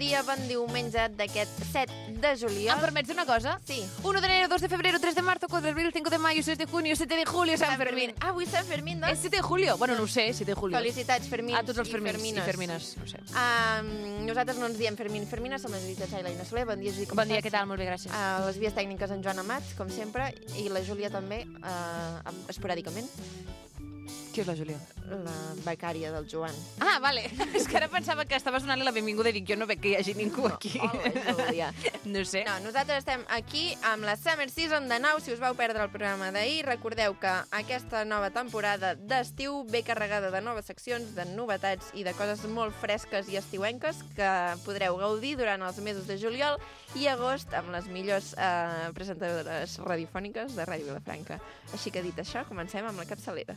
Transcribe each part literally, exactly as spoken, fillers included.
dia, bon diumenge d'aquest set de juliol. ¿Em permets una cosa? Sí. uno de enero, dos de febrero, tres de marzo, cuatro de abril, cinco de mayo, seis de junio, siete de julio, San Fermín. Ah, avui Sant Fermín, doncs? És siete de julio? Bueno, no ho sé, siete de julio. Felicitats, Fermins A tots els i Fermins Fermines. i Fermines, no ho sé. Um, nosaltres no ens diem Fermín i Fermina, som la Judit Txaila i la Soler. Bon dia, Judit, com Bon dia, estàs? què tal? Molt bé, gràcies. Uh, les vies tècniques en Joan Amats, com sempre, i la Júlia també, uh, esporàdicament, Qui és la Júlia? la becària del Joan. Ah, vale. És que ara pensava que estaves donant-li la benvinguda i dic, jo no veig que hi hagi ningú aquí. Hola, Júlia. No sé. No, nosaltres estem aquí amb la Summer Season de nou. Si us vau perdre el programa d'ahir, recordeu que aquesta nova temporada d'estiu ve carregada de noves seccions, de novetats i de coses molt fresques i estiuenques que podreu gaudir durant els mesos de juliol i agost amb les millors eh, presentadores radiofòniques de Ràdio Vilafranca. Així que dit això, comencem amb la capçalera.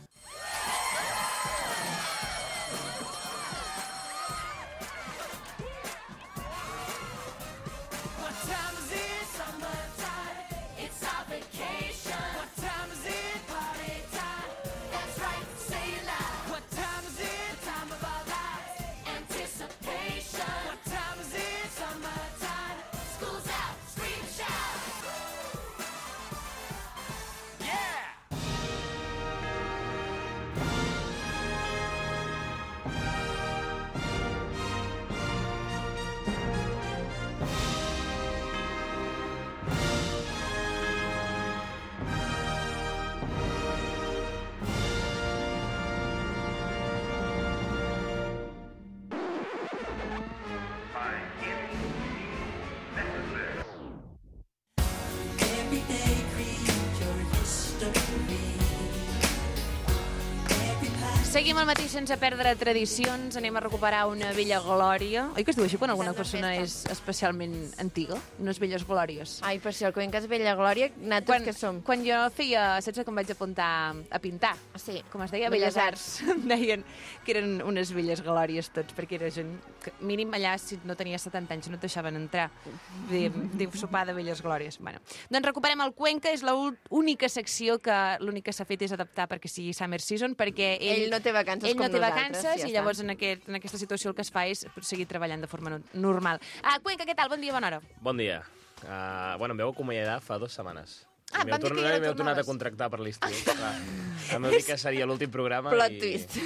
Seguim el matí sense perdre tradicions. Anem a recuperar una vella glòria. Oi que es diu així quan alguna Santa persona festa. és especialment antiga? Unes velles glòries. Ai, per si el Cuenca és Vella Glòria, nosaltres Quan, que som? quan jo feia... Saps que em vaig apuntar a pintar? Sí. Com es deia? Belles Belles Arts. Em deien que eren unes velles glòries tots, perquè era gent... Que, mínim allà, si no tenia setanta anys, no et deixaven entrar. De, de sopar de velles glòries. Bueno, doncs recuperem el Cuenca. És l'única secció que l'únic que s'ha fet és adaptar perquè sigui Summer Season, perquè ell... Ell no té vacances ell com no té nosaltres, vacances ja i està. llavors en, aquest, en aquesta situació el que es fa és seguir treballant de forma no- normal. Ah, Cuenca, què tal? Bon dia, bona hora. Bon dia. Uh, bueno, em veu acomiadar fa dues setmanes. Ah, M'heu vam dir que tornat, ja no m'heu tornat a tornaves. contractar per l'estiu. Clar. Em vau dir que seria l'últim programa Plot i... twist.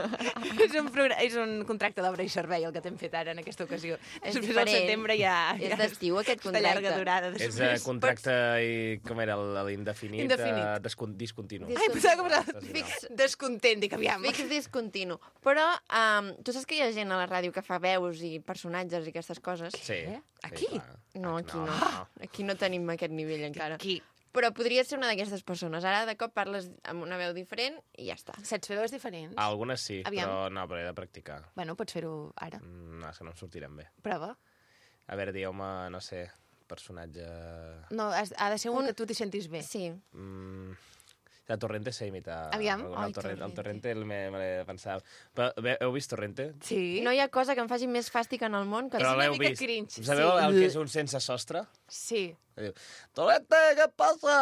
és, un progra- és un contracte d'obra i servei el que t'hem fet ara en aquesta ocasió. És Després diferent. del setembre ja... És ja d'estiu, aquest De contracte. llarga durada. És Després. uh, contracte i... Com era? el- L'indefinit? Indefinit. Uh, descon discontinu. Dis- Ai, pensava que posava Fix. fix descontent, dic, aviam. Fix discontinu. Però um, tu saps que hi ha gent a la ràdio que fa veus i personatges i aquestes coses? Sí. Eh? sí, Aquí? clar. No, aquí no. no. Aquí no tenim aquest nivell encara. Aquí. Però podria ser una d'aquestes persones. Ara de cop parles amb una veu diferent i ja està. Saps fer veus diferents? Algunes sí, Aviam. però no, però he de practicar. Bueno, pots fer-ho ara. Mm, no, és que no em sortiran bé. Prova. A veure, digueu-me, no sé, personatge... No, has- ha de ser un, Un- que tu t'hi sentis bé. Sí. Mm, la Torrente sé imitar. Aviam. algun- Ai, el Torrente, el Torrente. Torrente me, me l'he pensat. Però, bé, heu vist Torrente? Sí? No hi ha cosa que em faci més fàstic en el món que... una l'heu mica vist. cringe, Sabeu sí. el que és un sense sostre? Sí. Que diu, Torrente, què passa?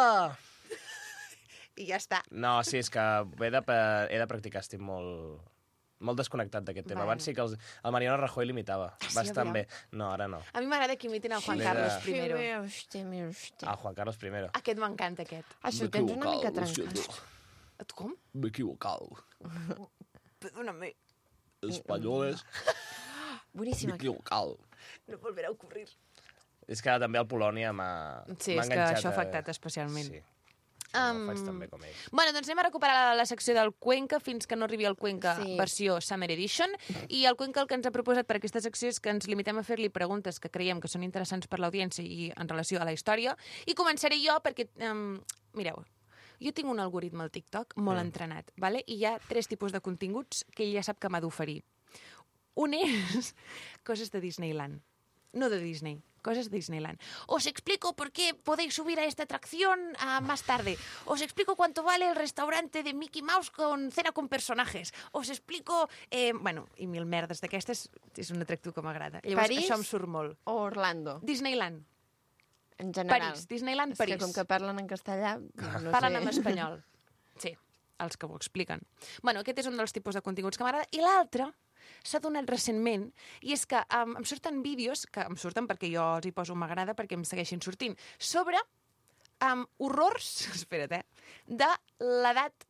I ja està. No, sí, és que he de, pa- he de practicar, estic molt, molt desconnectat d'aquest tema. Bueno. Abans sí que els, el Mariano Rajoy l'imitava, sí, bastant aviam. bé. No, ara no. A mi m'agrada que imitin el Juan Sí, Carlos sí, I. Sí, hòstia, mira, hòstia. Ah, Juan Carlos primero. Aquest m'encanta, aquest. Això ho tens una mica trencat. Et com? Me he equivocado. Perdóname. Españoles, Boníssima. equivocado. No volverà a ocurrir. És que també el Polònia m'ha Sí, m'ha és que enganxat això ha a- afectat especialment. Sí. Um, Um... No ho faig tan bé com ell. Bueno, doncs anem a recuperar la, la secció del Cuenca fins que no arribi el Cuenca Sí. versió Summer Edition. I el Cuenca el que ens ha proposat per aquesta secció és que ens limitem a fer-li preguntes que creiem que són interessants per l'audiència i en relació a la història. I començaré jo perquè, um, mireu, jo tinc un algoritme al TikTok molt mm. entrenat, vale? I hi ha tres tipus de continguts que ell ja sap que m'ha d'oferir. Un és coses de Disneyland. No de Disney, cosas de Disneyland. Os explico por qué podéis subir a esta atracción uh, más tarde. Os explico cuánto vale el restaurante de Mickey Mouse con cena con personajes. Os explico... Eh, bueno, i mil merdes d'aquestes. És un atractiu que m'agrada. Llavors, París? això em surt molt. O Orlando, Disneyland. en general. París. Disneyland, És París. que com que parlen en castellà, no Parlen sé. en espanyol. Sí, els que ho expliquen. Bueno, aquest és un dels tipus de continguts que m'agrada. I l'altre s'ha donat recentment, i és que um, em surten vídeos, que em surten perquè jo els hi poso m'agrada perquè em segueixin sortint, sobre um, horrors, espera't, eh, de l'edat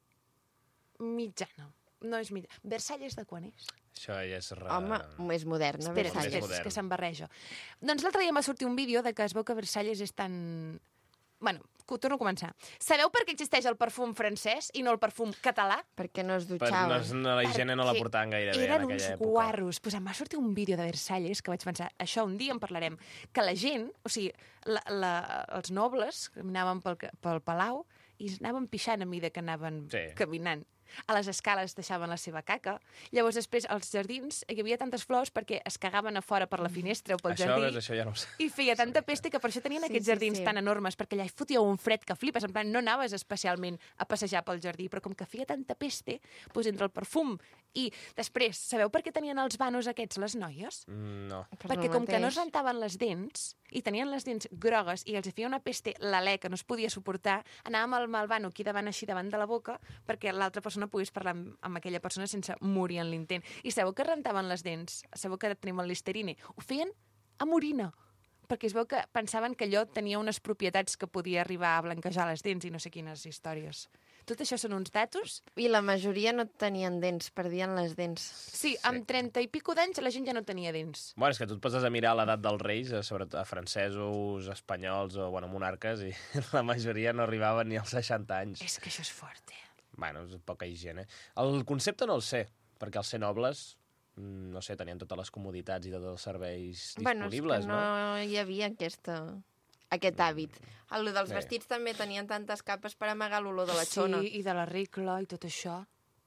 mitjana. No és mitjana. Versalles de quan és? Això ja és... Ra... Home, més moderna, Espera, Versalles. espera, és que se'n barreja. Doncs l'altre dia em va sortir un vídeo de que es veu que Versalles és tan... Bueno, torno a començar. Sabeu per què existeix el perfum francès i no el perfum català? Perquè no es Per, no, dutxaven. no, la higiene no la Perquè portaven gaire bé en eren aquella uns època. guarros. Pues em va sortir un vídeo de Versalles que vaig pensar, això un dia en parlarem, que la gent, o sigui, la, la, els nobles caminaven pel, pel palau i anaven pixant a mida que anaven Sí. caminant. A les escales deixaven la seva caca. Llavors, després, als jardins hi havia tantes flors perquè es cagaven a fora per la finestra o pel Això, jardí. ves, això ja no ho sé. I feia tanta pesta que per això tenien Sí, aquests sí, jardins sí. tan enormes, perquè allà hi fotia un fred que flipes, en plan, no anaves especialment a passejar pel jardí, però com que feia tanta peste, doncs entre el perfum i després, sabeu per què tenien els vanos aquests les noies? Mm, no. Per Perquè el com que no mateix. es rentaven les dents i tenien les dents grogues i els hi feia una peste l'alè que no es podia suportar, anàvem al malvano aquí davant així davant de la boca perquè l'altra persona pogués parlar amb, amb aquella persona sense morir en l'intent. I sabeu que rentaven les dents? Sabeu que tenim el Listerine? Ho feien amb orina, perquè es veu que pensaven que allò tenia unes propietats que podia arribar a blanquejar les dents i no sé quines històries. Tot això són uns datos. I la majoria no tenien dents, perdien les dents. Sí, amb trenta i pico d'anys la gent ja no tenia dents. Bueno, és que tu et poses a mirar l'edat dels reis, eh, sobretot a francesos, espanyols o bueno, monarques, i la majoria no arribaven ni als seixanta anys. És que això és fort, eh? Bueno, és poca higiene. El concepte no el sé, perquè els ser nobles, mm, no sé, tenien totes les comoditats i tots els serveis Bueno, és disponibles, que no, no? hi havia aquesta, aquest hàbit. El dels Bé. vestits també tenien tantes capes per amagar l'olor de la xona. Sí, i de la regla i tot això.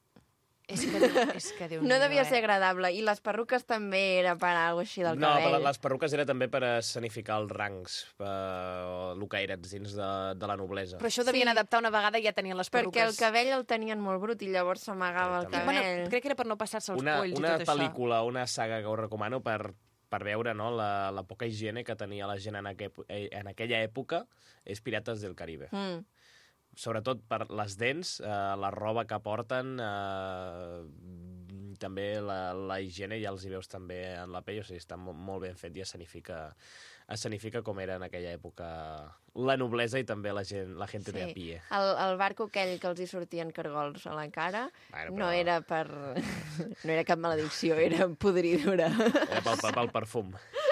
És que, Déu- és que Déu No devia eh? ser agradable. I les perruques també era per alguna així del No, però cabell. les perruques era també per escenificar els rangs, per el que eres dins de, de la noblesa. Però això ho devien Sí. adaptar una vegada i ja tenien les perruques. Perquè el cabell el tenien molt brut i llavors s'amagava Sí, el també. cabell. Bueno, crec que era per no passar-se els una, polls una i tot pel·lícula, una saga que us recomano per, per veure no, la, la poca higiene que tenia la gent en, aqu en aquella època és Pirates del Caribe. Mm. Sobretot per les dents, eh, la roba que porten, eh, també la, la higiene ja els hi veus també en la pell, o sigui, està molt, molt ben fet i escenifica, escenifica com era en aquella època la noblesa i també la gent, la gent de a pie. El, el barco aquell que els hi sortien cargols a la cara Bueno, però- no era per... no era cap maledicció, era podridura. Era pel, pel, pel perfum.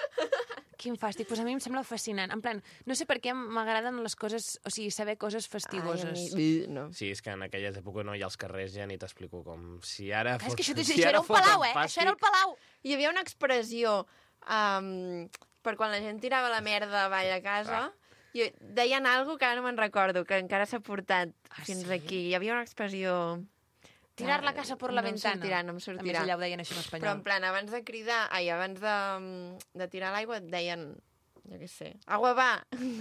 Quin fàstic. Pues a mi em sembla fascinant. En plan, no sé per què m'agraden les coses, o sigui, saber coses fastigoses. Ai, a mi... No. Sí, és que en aquelles èpoques no hi ha els carrers, ja ni t'explico com... Si ara Clar, és fos, que això, si això era un fos tan palau, eh? fàstic- Això era el palau. Hi havia una expressió um, per quan la gent tirava la merda avall a casa, Ah. i deien alguna que ara no me'n recordo, que encara s'ha portat Ah, fins sí? aquí. Hi havia una expressió... Tirar la casa por la no ventana. em sortirà, no em A més, sortirà. allà ho deien així en espanyol. Però en plan, abans de cridar, ai, abans de, de tirar l'aigua et deien, jo què sé, agua va!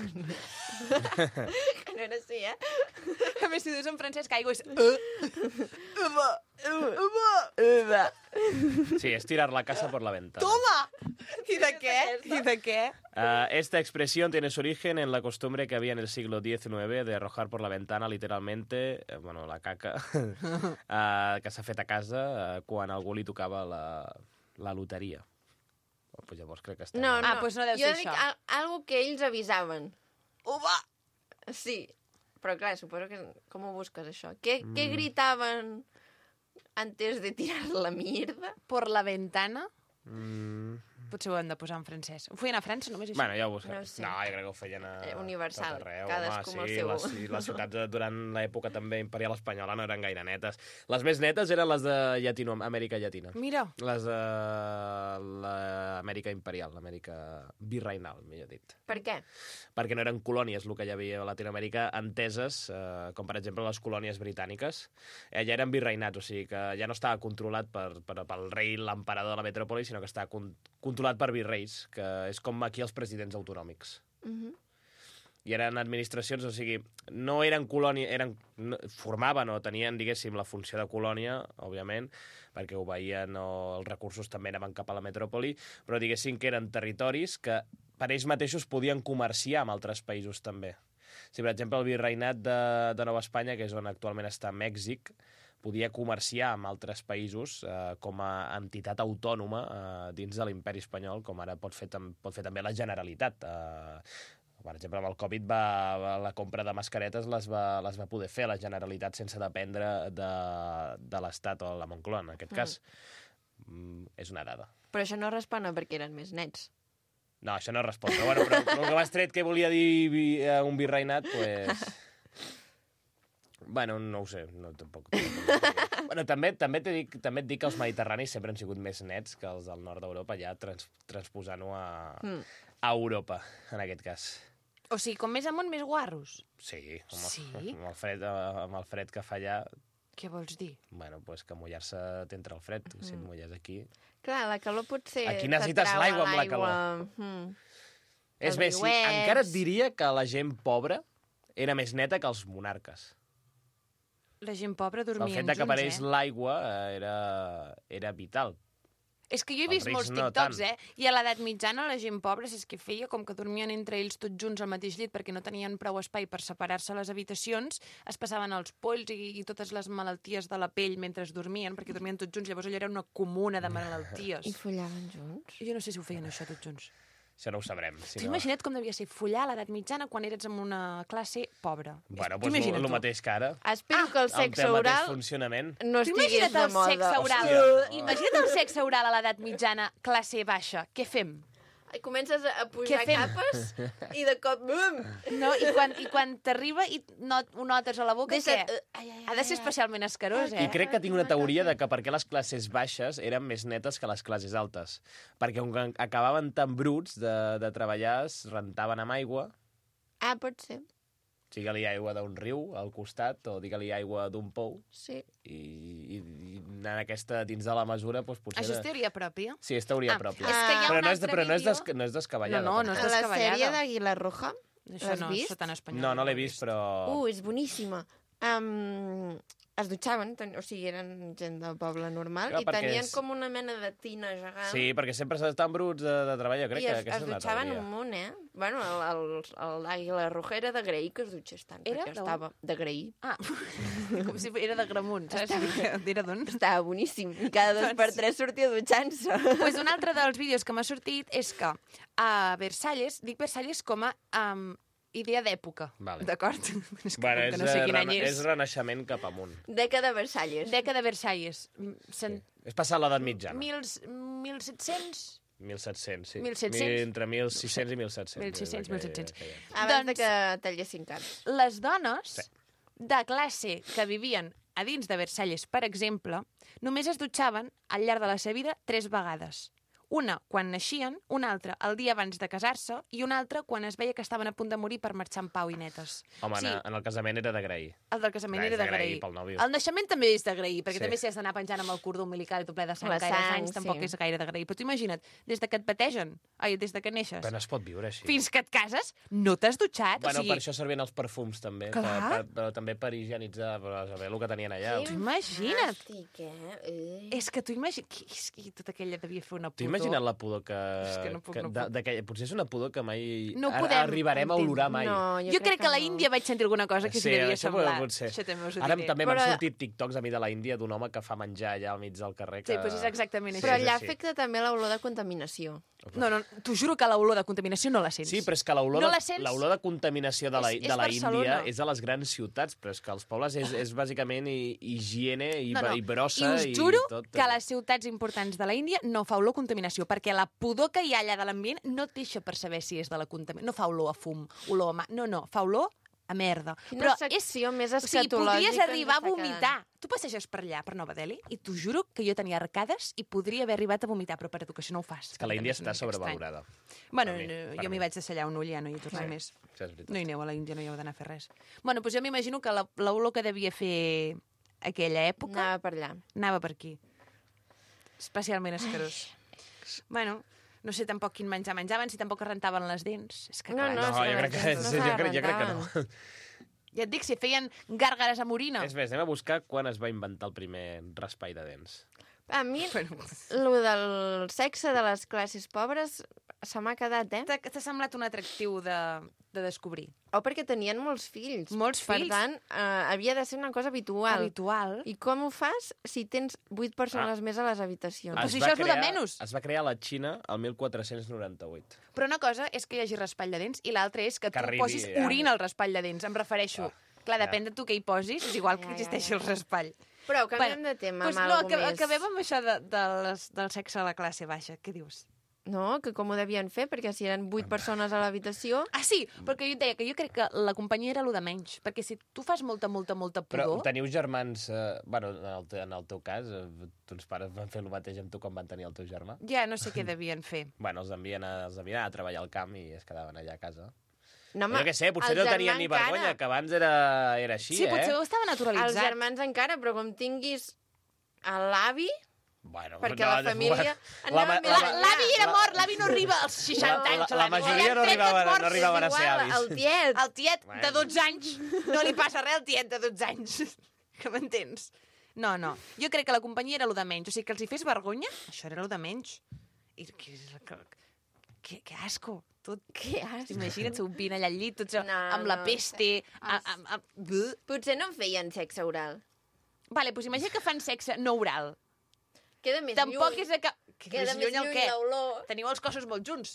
Que no era així, eh? A més, si dius en francès que aigua és... Uva! Uva! Uva! Sí, es tirar la casa por la ventana. Toma! I de què? I de què? Uh, esta expresión tiene su origen en la costumbre que había en el siglo diecinueve de arrojar por la ventana literalmente, eh, bueno, la caca, uh, que s'ha fet a casa uh, quan a algú li tocava la, la loteria. Oh, pues llavors crec que està... No, no. Ah, doncs no deu jo ser dic això. al algo que ells avisaven. Uva! Sí, però clar, suposo que... Com ho busques, això? Què, mm. què Mm. gritaven antes de tirar la mierda? Por la ventana? Mm. Potser ho hem de posar en francès. Ho feien a França, només això? Bueno, ja ho buscaré. No sé. No, jo crec que ho feien a... Eh, universal, tot arreu. cadascú amb Home, el sí, seu. les, sí, les ciutats eh, durant l'època també imperial espanyola no eren gaire netes. Les més netes eren les de Llatino, Amèrica Llatina. Mira, Les de l'Amèrica imperial, l'Amèrica virreinal, millor dit. Per què? Perquè no eren colònies, el que hi havia a Latinoamèrica, enteses, eh, com per exemple les colònies britàniques. Eh, ja eren virreinats, o sigui que ja no estava controlat per, per, pel rei, l'emperador de la metròpoli, sinó que estava con controlat per virreis, que és com aquí els presidents autonòmics. Uh -huh. I eren administracions, o sigui, no eren colònia, eren, no, formaven o tenien, diguéssim, la funció de colònia, òbviament, perquè ho veien o els recursos també anaven cap a la metròpoli, però diguéssim que eren territoris que per ells mateixos podien comerciar amb altres països també. Si, per exemple, el virreinat de, de Nova Espanya, que és on actualment està Mèxic, podia comerciar amb altres països eh, com a entitat autònoma eh, dins de l'imperi espanyol, com ara pot fer, tam pot fer també la Generalitat. Eh, per exemple, amb el Covid va, va, la compra de mascaretes les va, les va poder fer la Generalitat sense dependre de, de l'Estat o la Moncloa, en aquest cas. Mm. És una dada. Però això no respon a perquè eren més nets. No, això no respon. Però, bueno, però, però el que m'has tret que volia dir vi, eh, un virreinat, pues... Bueno, no ho sé, no, tampoc. tampoc. Bueno, també, també, dic, també et dic que els mediterranis sempre han sigut més nets que els del nord d'Europa, ja trans, transposant-ho a, mm. a Europa, en aquest cas. O sigui, com més amunt, més guarros. Sí, amb, Sí? amb, el fred, amb el fred que fa allà... Què vols dir? Bueno, pues que mullar-se t'entra el fred, mm. si et mulles aquí... Clar, la calor potser... Aquí necessites l'aigua amb la calor. Mm. És més, sí, encara et diria que la gent pobra era més neta que els monarques. La gent pobra dormien junts, eh? El fet junts, que apareix eh? l'aigua era, era vital. És que jo he Els vist rics molts no TikToks, tant. eh? I a l'edat mitjana la gent pobra és que feia com que dormien entre ells tots junts al mateix llit perquè no tenien prou espai per separar-se a les habitacions, es passaven els polls i, i totes les malalties de la pell mentre dormien, perquè dormien tots junts, llavors allò era una comuna de malalties. I follaven junts? Jo no sé si ho feien això tots junts. Això no ho sabrem. Si T'ho no... imagina't com devia ser follar a l'edat mitjana quan eres en una classe pobra. Bueno, T'ho doncs imagina't el tu. mateix que ara. Espero que el El sexe té el mateix oral funcionament. no Tu estigués imagina't de el moda. sexe oral. Hòstia. Imagina't el sexe oral a l'edat mitjana, classe baixa. Què fem? I comences a pujar Què fem? capes i de cop... Bum! No? I quan, i quan t'arriba i not, ho notes a la boca, Deixa't... què? Ai, ai, ai, Ha de ser especialment escarós, eh? I crec que tinc una teoria de que per què les classes baixes eren més netes que les classes altes. Perquè com que acabaven tan bruts de, de treballar, es rentaven amb aigua, Ah, pot ser. digue-li aigua d'un riu al costat o digue-li aigua d'un pou, Sí. i, i, i en aquesta, dins de la mesura, doncs potser... Això és teoria pròpia? Sí, és teoria Ah, pròpia. és que hi ha però un no és, de, altre però no és, des, vídeo- no és descabellada. No, no, no és A la descabellada. sèrie d'Àguila Roja, Això l'has no, vist? això tan espanyol. No, no l'he ho he vist, però... Uh, és boníssima. Um, es dutxaven, ten... o sigui, eren gent del poble normal, Clar, i perquè tenien és- com una mena de tina gegant. Sí, perquè sempre s'ha estat bruts de, de treballar, crec I que es, aquesta es és una dutxaven teoria. un munt, eh? Bueno, l'Àguila Roja era d'agrair que es dutxés tant, Era perquè d'on? estava d'agrair. Ah, com si era de Gramunt, saps? Era d'on? Estava boníssim. I cada dos per tres sortia dutxant-se. Pues un altre dels vídeos que m'ha sortit és que a Versalles, dic Versalles com a um, idea d'època, Vale. d'acord? És que, Bueno, com és, que no sé eh, quin any rena- és. és renaixement cap amunt. Dècada Versalles. Dècada de Versalles. Cent... És passar l'edat mitjana. Mil, mil set-cents? mil set-cents, sí. mil set-cents? Mi- Entre mil sis-cents i mil set-cents. mil sis-cents, és el mil que- set-cents. que hi ha. Abans Doncs- de que tallessin carn. Les dones Sí. de classe que vivien a dins de Versalles, per exemple, només es dutxaven al llarg de la seva vida tres vegades. Una quan naixien, una altra el dia abans de casar-se i una altra quan es veia que estaven a punt de morir per marxar en pau i netes. Home, sí, en, en el casament era d'agrair. el del casament Clar, és era d'agrair d'agrair. pel nòvio. El naixement també és d'agrair, perquè Sí. també si has d'anar penjant amb el cordó umbilical i tot ple de sang La gaire sang, anys, tampoc sí. és gaire d'agrair. Però tu imagina't, des de que et bategen, ai, des de que neixes, Però no es pot viure així. fins que et cases, no t'has dutxat. Bueno, o sigui, per això servien els perfums, també. Per, Clar. per, però també per higienitzar, per saber el que tenien allà. Tu imagina't. Fàstic, eh? Eh. És que tu imagina't... Que, és que tota aquella devia fer una T'ho pudor. imagina't la pudor que... És que no puc, que no de, puc. de, que, potser és una pudor que mai No ar- podem arribarem a entendre. olorar mai. No, Jo, jo crec que a la no. Índia vaig sentir alguna cosa que s'hi devia això semblar. pot ser. Això també us ho Ara diré. també m'han Però- sortit TikToks a mi de la Índia d'un home que fa menjar allà al mig del carrer. Que... Sí, doncs és exactament Però això. allà sí. afecta també l'olor de contaminació. No, no, t'ho juro que l'olor de contaminació no la sents. Sí, però és que l'olor No de, la sents? l'olor de contaminació de la, És- és de la Barcelona. Índia és a les grans ciutats, però és que als pobles és, és bàsicament hi- higiene i, No, no. i brossa. I us i juro tot. que a les ciutats importants de la Índia no fa olor a contaminació, perquè la pudor que hi ha allà de l'ambient no et deixa per saber si és de la contaminació. No fa olor a fum, olor a mà. No, no, fa olor a merda. Quina Però secció més O sigui, escatològica podries ens arribar a està vomitar. quedant. Tu passeges per allà, per Nova Delhi, i t'ho juro que jo tenia arcades i podria haver arribat a vomitar, però per educació no ho fas. És que la Índia També està és una mica sobrevalorada. estrany. Bueno, Per mi, no, per jo mi. m'hi vaig deixar allà un ull, ja no hi tornaré més. Això és veritat. No hi aneu a la Índia, no hi heu d'anar a fer res. Bueno, doncs jo m'imagino que la- l'olor que devia fer aquella època Anava per allà. anava per aquí. Especialment escarós. Bueno, no sé tampoc quin menjar menjaven, si tampoc es rentaven les dents. És que No, clar, no, No, és que jo crec que, no sí, se jo, crec, jo crec que rentaven. no. Ja et dic, si feien gàrgares a morina. És més, anem a buscar quan es va inventar el primer raspall de dents. A mi, Bueno, lo del sexe de les classes pobres se m'ha quedat, eh? t'ha t'ha semblat un atractiu de, de descobrir. O perquè tenien molts fills. Molts fills. Per tant, eh, havia de ser una cosa habitual. Habitual. I com ho fas si tens vuit persones Ah. més a les habitacions? Però Es si va això és lo de crear- menys. Es va crear a la Xina el mil quatre-cents noranta-vuit. Però una cosa és que hi hagi raspall de dents i l'altra és que, Que tu arribi, posis ja. orina al raspall de dents. Em refereixo. Ah, Clar, ja. depèn de tu què hi posis, és igual que Ja, ja, existeixi ja. el raspall. Però canviem de tema doncs amb no, alguna que, més. acabem amb això de, de les, del sexe a la classe baixa. Què dius? No, que com ho devien fer, perquè si eren vuit persones a l'habitació... Ah, sí, perquè jo et deia que jo crec que la companyia era el de menys, perquè si tu fas molta, molta, molta Però pudor... teniu germans... Eh, bueno, en el, te, en el teu cas, eh, tons pares van fer el mateix amb tu quan van tenir el teu germà? Ja no sé què devien fer. Bueno, els envien a, els envien a treballar al camp i es quedaven allà a casa. No, jo què sé, potser el no tenien germà ni encara. vergonya, que abans era, era així, Sí, eh? potser ho estava Els naturalitzat. germans encara, però com tinguis a l'avi... Bueno, Perquè la família La, anava la, més la, enllà. L'avi era la- mort, l'avi no arriba als seixanta la- anys. la l'avi. majoria Li han no tret arribaven- els morts, no arribaven a és ser igual. avis. El tiet. El tiet de Bueno. dotze anys, no li passa res al tiet de dotze anys. Que m'entens? No, no. Jo crec que la companyia era lo de menys. O sigui, que els hi fes vergonya, això era lo de menys. I que, que, que, que asco. Tot. Que asco. Imagina't, sovint allà al llit, tots No, amb la no. peste. A, a, a, Buh. Potser no en feien sexe oral. Vale, doncs imagina que fan sexe no oral. Queda més Tampoc lluny. és de que... que Queda més el lluny què? l'olor. Teniu els cossos molt junts.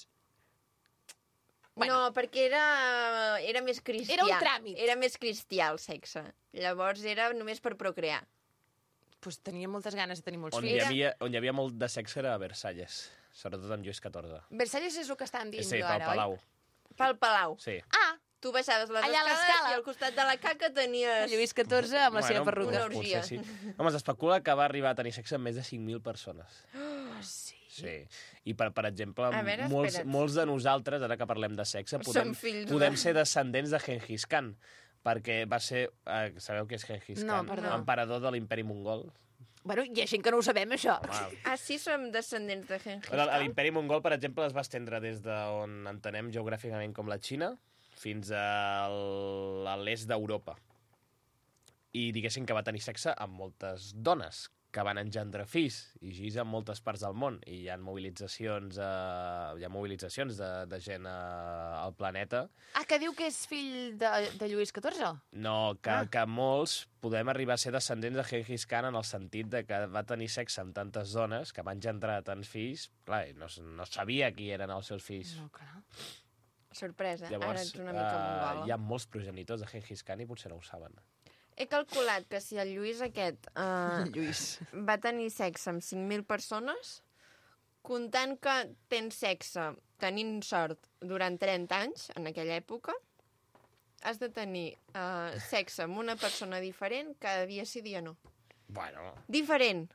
No, perquè era, era més cristià. Era un tràmit. Era més cristià el sexe. Llavors era només per procrear. Pues tenia moltes ganes de tenir molts On hi, fills. havia, on hi havia molt de sexe era a Versalles, sobretot amb Lluís catorze. Versalles és el que estàvem dient Sí, jo pel ara, Palau. oi? Pel Palau. Sí. Ah, Tu baixaves les Allà a escales l'escala. i al costat de la caca tenies... Lluís catorze amb la seva perruca. Una orgia. potser sí. Home, s'especula que va arribar a tenir sexe amb més de cinc mil persones. Oh, sí. Sí. I, per, per exemple, A veure, molts, espera't. molts de nosaltres, ara que parlem de sexe, podem, Som fills podem de- ser descendents de Genghis Khan, perquè va ser... Eh, sabeu què és Genghis No, Khan? perdó. Emperador de l'imperi mongol. Bueno, hi ha gent que no ho sabem, això. Home, Ah, sí, som descendents de Genghis Però Khan? L'imperi mongol, per exemple, es va estendre des d'on entenem geogràficament com la Xina fins al- a l'est d'Europa. I diguéssim que va tenir sexe amb moltes dones que van engendrar fills, i així en moltes parts del món. I hi ha mobilitzacions, eh, hi ha mobilitzacions de, de gent eh, al planeta. Ah, que diu que és fill de, de Lluís catorze? No, que, Ah. que molts podem arribar a ser descendents de Genghis Khan en el sentit de que va tenir sexe amb tantes dones, que van engendrar tants fills, clar, i no, no sabia qui eren els seus fills. No, clar. Sorpresa, ara Llavors, ets una mica eh, mongola. hi ha molts progenitors de Genghis Khan i potser no ho saben. He calculat que si el Lluís aquest uh, Lluís. va tenir sexe amb cinc mil persones, comptant que tens sexe tenint sort durant trenta anys, en aquella època, has de tenir uh, sexe amb una persona diferent cada dia sí, dia no. Bueno, Diferent.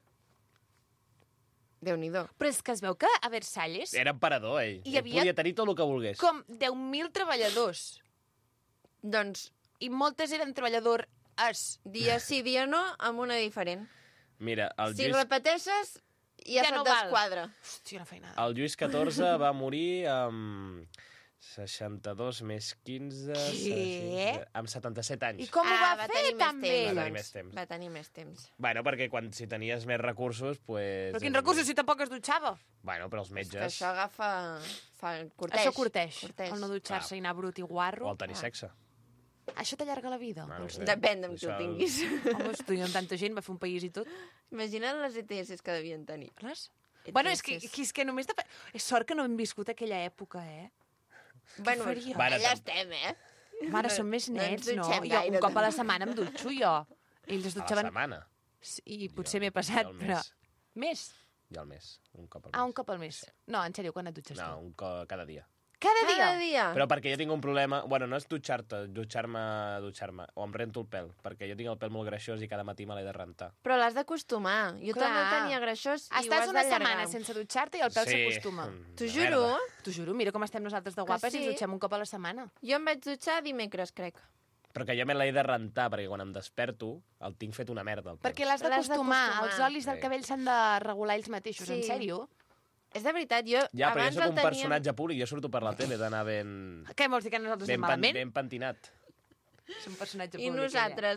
Déu-n'hi-do. Però és que es veu que a Versalles, era emperador, ell. Hi Ell havia podia tenir tot el que volgués. com deu mil treballadors, Doncs i moltes eren treballadores. dia sí, dia no, amb una diferent. Mira, el Si Lluís, repeteixes, ja, Ja se't no val. desquadra. Hòstia, una feinada. el Lluís catorze va morir amb seixanta-dos més quinze... Què? seixanta, amb setanta-set anys. I com ho Ah, va, fer tenir més tan bé? temps, Va tenir doncs. més temps. Va tenir més temps. Bueno, perquè quan, si tenies més recursos, pues... Però quins recursos si tampoc es dutxava? Bueno, però els És que metges... això agafa... Fa, curteix. Això curteix. curteix. El no dutxar-se i anar brut i guarro. O el tenir Ah. sexe. Això t'allarga la vida. Bueno, Doncs sí. Depèn amb qui Això- ho tinguis. Home, estudiar amb tanta gent, va fer un país i tot. Imagina't les E T S que devien tenir. Les? E T Bueno, és que, S. que, és que només... De... És sort que no hem viscut aquella època, eh? Bueno, faria? Bueno, allà tam- estem, eh? Mare, No- som més no ens nets, no? dutxem Jo, un gaire, cop a la també. setmana em dutxo, jo. Ells es A la dutxaven... setmana. Sí, I potser Jo- m'he passat, jo al però... mes. Més? I al mes. Un cop al mes. Ah, un cop al mes. No, en sèrio, quan et dutxes No, tu? un cop cada dia. Cada dia? Cada dia. Però perquè jo tinc un problema... Bueno, no és dutxar-te, dutxar-me, dutxar-me. O em rento el pèl, perquè jo tinc el pèl molt greixós i cada matí me l'he de rentar. Però l'has d'acostumar. Jo Clar. també el tenia greixós i ho Estàs has una d'allargar. setmana sense dutxar-te i el pèl s'acostuma. mm, T'ho una juro. merda. T'ho juro, mira com estem nosaltres de guapes sí? i ens dutxem un cop a la setmana. Jo em vaig dutxar dimecres, crec. Però que jo me l'he de rentar, perquè quan em desperto el tinc fet una merda. El pèl. Perquè l'has L'has d'acostumar. d'acostumar. Els olis del Sí. cabell s'han de regular ells mateixos, en Sí. sèrio? És de veritat, jo Ja, però abans jo sóc el un tenia... personatge pur i jo surto per la tele d'anar ben... Què vols dir que nosaltres Ben, anem pan, malament? ben pentinat. És un personatge I públic, nosaltres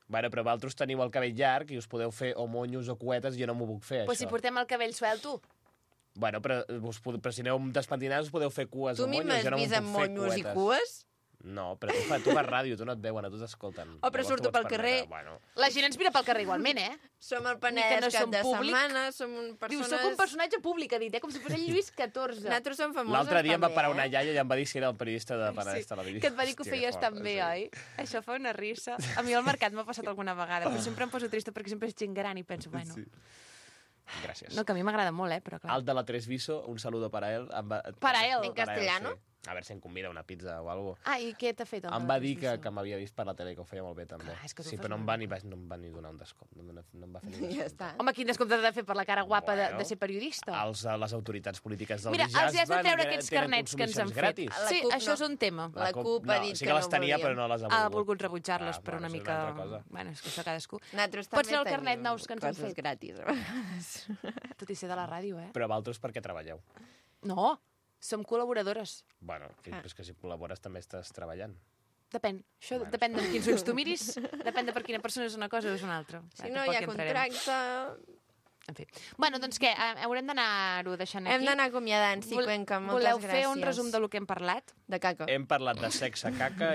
Bueno, però vosaltres teniu el cabell llarg i us podeu fer o monyos o cuetes, jo no m'ho puc fer, Pues això. si portem el cabell suelt, tu. Bueno, però, us, pod- però si aneu despentinats us podeu fer cues Tu o mi monyos, m'has jo no vist m'ho amb puc fer monyos i cuetes. cues? No, però tu, fa, tu fas ràdio, tu no et veuen, a tu t'escolten. Oh, però Llavors surto tu pots pel carrer. permetre, Bueno, La gent ens mira pel carrer igualment, eh? Som el Ni Penedès que no cap som de públic. setmana, som un Diu, persones... soc un personatge públic, ha dit, eh? Com si fos el Lluís catorze. Nosaltres som famosos l'altre dia em va també, parar una eh? iaia i em va dir si era el periodista de Penedès Sí, Televisió. que et va dir que ho Hòstia, feies fort, tan bé, sí. oi? Això fa una risa. A mi al mercat m'ha passat alguna vegada, però sempre em poso trista perquè sempre és gent gran i penso, bueno... Sí. Gràcies. No, que a mi m'agrada molt, eh? Però clar. Alt de la Tresviso, un saludo para él. Em va, Para él. En castellano? Sí. A veure si em convida una pizza o algo. Ah, i què t'ha fet? el Em de va la dir que, transmissió? que m'havia vist per la tele, que ho feia molt bé, també. Clar, és que tu sí, ho fas però no em, molt va bé. ni, no em va ni donar un descompte. No, em va- no em va fer ni un Ja descompte. està. Home, quin descompte t'ha de fer per la cara guapa de, Bueno. de ser periodista? Els, eh, les autoritats polítiques del Mira, Jazz els has de van, treure eh, aquests tenen carnets que ens han fet. gratis. La Sí, CUP això no. és un tema. La CUP ha dit sí que que les no tenia, volia. però no les ha Ha volgut. volgut rebutjar-les Ah, per bueno, una això és una mica... altra cosa. Bueno, és que això cadascú. Nosaltres Pots també treure el carnet tenim nous que ens han coses fet. gratis. a vegades. Tot i ser de la ràdio, eh? Però vosaltres per què treballeu? No, som col·laboradores. Bueno, que, Ah. és que si col·labores també estàs treballant. Depèn. Això Bueno, depèn de quins ulls tu miris, depèn de per quina persona és una cosa o és una altra. Si no hi ha contracte... En fi. Bueno, doncs què, eh, haurem d'anar-ho deixant aquí. Hem d'anar acomiadant, sí, Vol- Cuenca, moltes Voleu gràcies. fer un resum de lo que hem parlat? De caca. Hem parlat de sexe, caca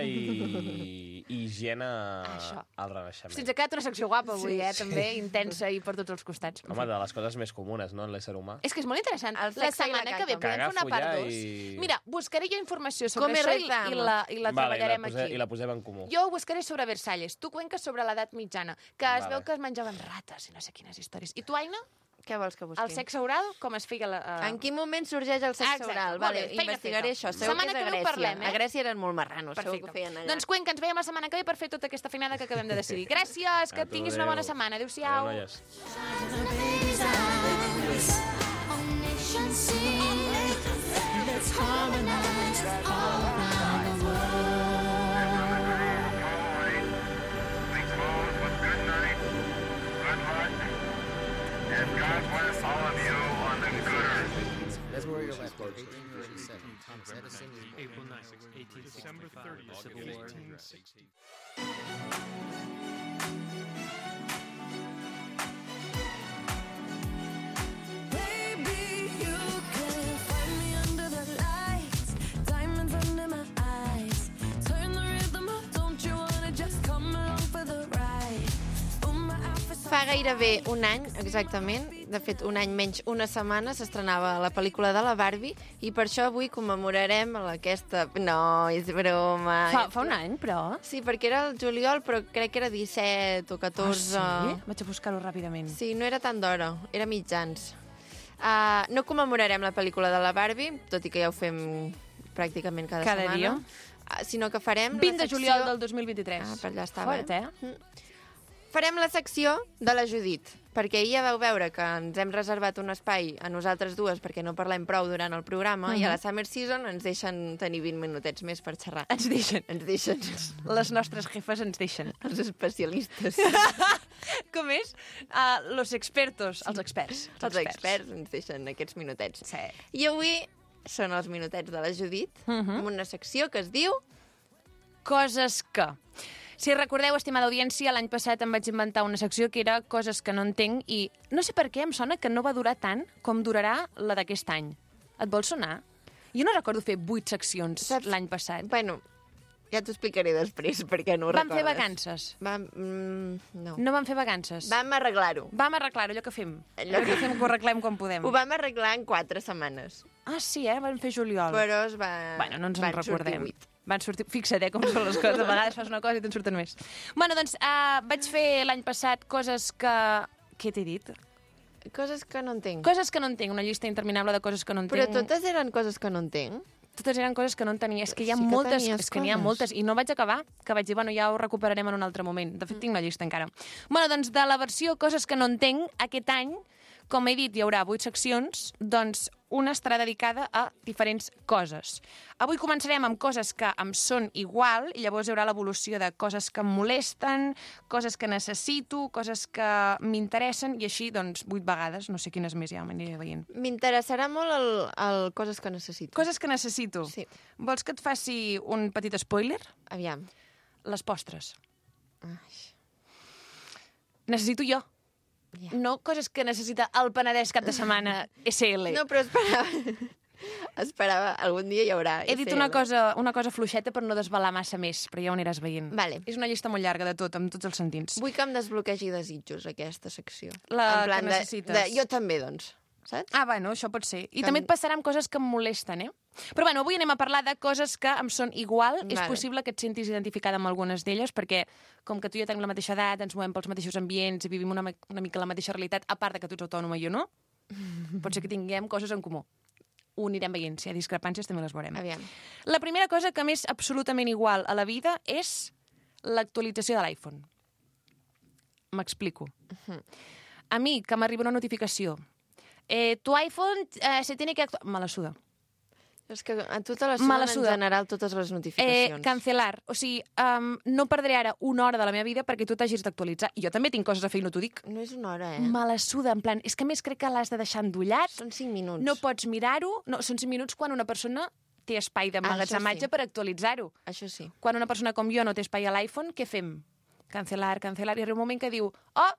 i, i higiene Això. al renaixement. Ens ha quedat una secció guapa avui, Sí, eh? sí. També intensa i per tots els costats. Home, de les coses més comunes, no?, en l'ésser humà. És que és molt interessant. El La sexe i la setmana que ve caca. podem fer una Cagar, part follar dos. i- Mira, buscaré jo informació sobre Com això i, rezamos. i la, i la Vale, treballarem i la pose, aquí. I la posem en comú. Jo ho buscaré sobre Versalles. Tu, Cuenca, sobre l'edat mitjana, que es Vale. veu que es menjaven rates i no sé quines històries. I tu, Aina, Què vols que busqui? el sexe oral, com es feia... La, uh... En quin moment sorgeix el sexe Exacte, oral? molt Vale, bé, feina investigaré feta. això. Segur Setmana que és que a ve ho Grècia. parlem, eh? A Grècia eren molt marranos, segur Perfecte. que ho feien allà. Doncs, Cuenca, ens veiem la setmana que ve per fer tota aquesta feinada que acabem de decidir. Gràcies, que A tu, tinguis una bona adéu. setmana. Adéu-siau. Adéu, noies. Let's harmonize all around the And God bless all of you on the good earth. That's where you're left. eighteen thirty-seven. Thomas Edison is born. April ninth, eighteen sixty-five, Civil War. fifteen sixty. Baby, you can find me under the lights, diamonds under my eyes. Turn the rhythm up, don't you wanna just come along for the ride? Oh, my outfit's Fa gairebé un any, exactament, de fet un any menys una setmana, s'estrenava la pel·lícula de la Barbie i per això avui commemorarem aquesta... No, és broma. Fa, fa un any, però... Sí, perquè era el juliol, però crec que era disset o catorze. Ah, sí? Vaig a buscar-ho ràpidament. Sí, no era tant d'hora, era mitjans. Uh, no commemorarem la pel·lícula de la Barbie, tot i que ja ho fem pràcticament cada, Cada setmana. dia. Uh, sinó que farem vint la de secció... juliol del dos mil vint-i-tres. Ah, per allà estava, Fort, eh? Farem la secció de la Judit, perquè ahir ja vau veure que ens hem reservat un espai a nosaltres dues perquè no parlem prou durant el programa uh -huh. i a la Summer Season ens deixen tenir vint minutets més per xerrar. Ens deixen. Ens deixen Les nostres jefes ens deixen. els especialistes. Com és? Uh, los expertos, els experts. Els experts ens deixen aquests minutets. Sí. I avui són els minutets de la Judit, uh -huh. amb una secció que es diu... Coses que... Si recordeu, estimada audiència, l'any passat em vaig inventar una secció que era Coses que no entenc i no sé per què em sona que no va durar tant com durarà la d'aquest any. Et vol sonar? Jo no recordo fer vuit seccions Saps? l'any passat. Bueno, ja t'ho explicaré després, perquè no ho Vam fer recordes. vacances. Vam... Mm, no. No vam fer vacances. Vam arreglar-ho. Vam arreglar allò que fem. Allò Allò que que- fem, que ho arreglem quan podem. Ho vam arreglar en quatre setmanes, Ah, sí, eh? Vam fer juliol. però es va... Bueno, no ens en van sortir recordem. vuit. Van sortir... Fixa't, eh, com són les coses. A vegades fas una cosa i te'n surten més. Bueno, doncs, uh, vaig fer l'any passat coses que... Què t'he dit? Coses que no entenc. Coses que no entenc, una llista interminable de coses que no entenc. Però totes eren coses que no entenc. Totes eren coses que no entenia. És que hi ha Sí que moltes, tenies és que n'hi ha coses. moltes. I no vaig acabar, que vaig dir, bueno, ja ho recuperarem en un altre moment. De fet, tinc la llista encara. Bueno, doncs, de la versió Coses que no entenc, aquest any, com he dit, hi haurà vuit seccions, doncs una estarà dedicada a diferents coses. Avui començarem amb coses que em són igual, i llavors hi haurà l'evolució de coses que em molesten, coses que necessito, coses que m'interessen, i així, doncs, vuit vegades, no sé quines més ja m'aniré veient. M'interessarà molt el, el coses que necessito. Coses que necessito. Sí. Vols que et faci un petit spoiler? Aviam. Les postres. Ai. necessito jo. Ja. No coses que necessita el Penedès cap de setmana S L. No, però esperava... esperava, algun dia hi haurà. He dit una cosa, una cosa fluixeta per no desvelar massa més, però ja ho aniràs veient. Vale. És una llista molt llarga de tot, amb tots els sentits. Vull que em desbloquegi desitjos, aquesta secció. La en plan que de- necessites. De, jo també, doncs. Saps? Ah, bueno, això pot ser. I Que també em- et passarà amb coses que em molesten, eh? Però bueno, avui anem a parlar de coses que em són igual. Vale. És possible que et sentis identificada amb algunes d'elles, perquè com que tu i jo tenim la mateixa edat, ens movem pels mateixos ambients i vivim una, mi- una mica la mateixa realitat, a part de que tu ets autònoma i jo no, pot ser que tinguem coses en comú. Ho anirem veient. Si hi ha discrepàncies, també les veurem. Aviam. La primera cosa que m'és absolutament igual a la vida és l'actualització de l'iPhone. M'explico. A mi, que m'arriba una notificació. Eh, tu iPhone eh, se tiene que actuar... Me la suda. És que a tu te la Me la suden en suda. general totes les Eh, notificacions. cancelar. O sigui, um, no perdré ara una hora de la meva vida perquè tu t'hagis d'actualitzar. I jo també tinc coses a fer i no t'ho dic. No és una hora, eh? Me la suda, en plan... És que a més crec que l'has de deixar endollat. Són cinc minuts. No pots mirar-ho. No, són cinc minuts quan una persona té espai d'emmagatzematge sí. per actualitzar-ho. Això sí. Quan una persona com jo no té espai a l'iPhone, què fem? Cancelar, cancelar, i arriba un moment que diu, oh,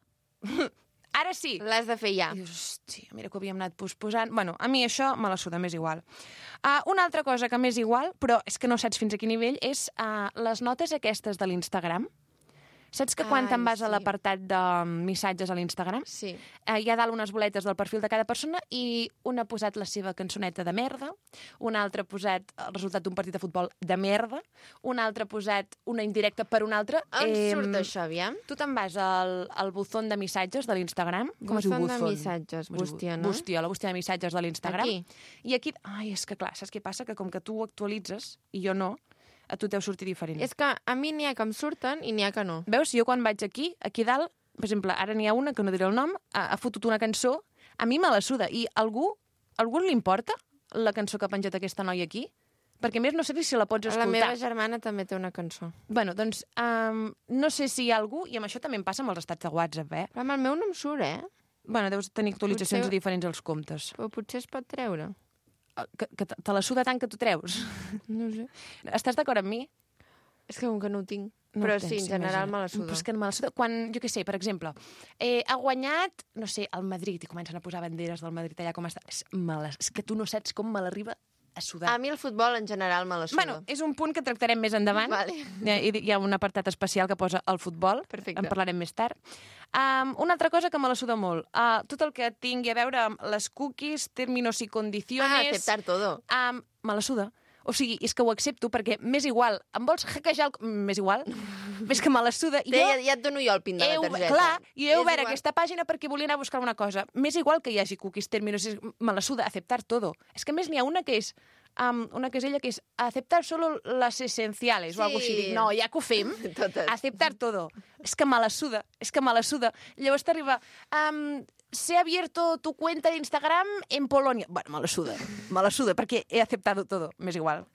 ara sí. L'has de fer ja. I dius, hòstia, mira que ho havíem anat posposant. Bueno, a mi això me la suda, m'és igual. Uh, una altra cosa que m'és igual, però és que no saps fins a quin nivell, és uh, les notes aquestes de l'Instagram. Saps que quan Ai, te'n vas a sí. l'apartat de missatges a l'Instagram, Sí. eh, hi ha dalt unes boletes del perfil de cada persona i una ha posat la seva cançoneta de merda, una altra ha posat el resultat d'un partit de futbol de merda, una altra ha posat una indirecta per una altra. On surt això, aviam? Tu te'n vas al, al buzón de missatges de l'Instagram. Com es diu Buzón de buzón? missatges, Com es diu? bústia, no? Bústia, la bústia de missatges de l'Instagram. Aquí? I aquí... Ai, és que clar, saps què passa? Que com que tu ho actualitzes i jo no, a tu deu sortir diferent. És que a mi n'hi ha que em surten i n'hi ha que no. Veus, jo quan vaig aquí, aquí dalt, per exemple, ara n'hi ha una, que no diré el nom, ha, ha fotut una cançó, a mi me la suda. I algú, algú li importa la cançó que ha penjat aquesta noia aquí? Perquè a més no sé si la pots escoltar. La meva germana també té una cançó. Bueno, doncs, um, no sé si hi ha algú, i amb això també em passa amb els estats de WhatsApp, eh? Però amb el meu no em surt, eh? Bueno, deus tenir actualitzacions Potser- diferents als comptes. Però potser es pot treure. Eh, Que, que te te la suda tant que tu treus. No ho sé. Estàs d'acord amb mi? És que com que no ho tinc. No Però ho tens, sí, en general imagina. me la suda. Però és que me la suda. Quan, jo què sé, per exemple, eh, ha guanyat, no sé, el Madrid, i comencen a posar banderes del Madrid allà com està. És, me la, és que tu no saps com me l'arriba a sudar. A mi el futbol en general me la suda. Bueno, és un punt que tractarem més endavant. Vale. Hi ha, hi ha un apartat especial que posa el futbol. Perfecte. En parlarem més tard. Um, una altra cosa que me la suda molt. Uh, tot el que tingui a veure amb les cookies, términos i Ah, condiciones... aceptar todo. Um, me la suda. O sigui, és que ho accepto perquè m'és igual. Em vols hackejar el... M'és igual. Ves que me la suda. I Té, jo ja, ja et dono jo el pin de he la ob- targeta. Clar, i he És obert igual. aquesta pàgina perquè volia anar a buscar una cosa. M'és igual que hi hagi cookies, términos, és- me la suda, aceptar todo. És que a més n'hi ha una que és um, una casella que és aceptar solo las esenciales, Sí. o algo així. Dic, no, ja que ho fem, Totes. aceptar todo. És que me la suda, és que me la suda. Llavors t'arriba... Um, se ha abierto tu cuenta de Instagram en Polonia. Bueno, me la suda, me la suda, perquè he aceptado todo, m'és igual.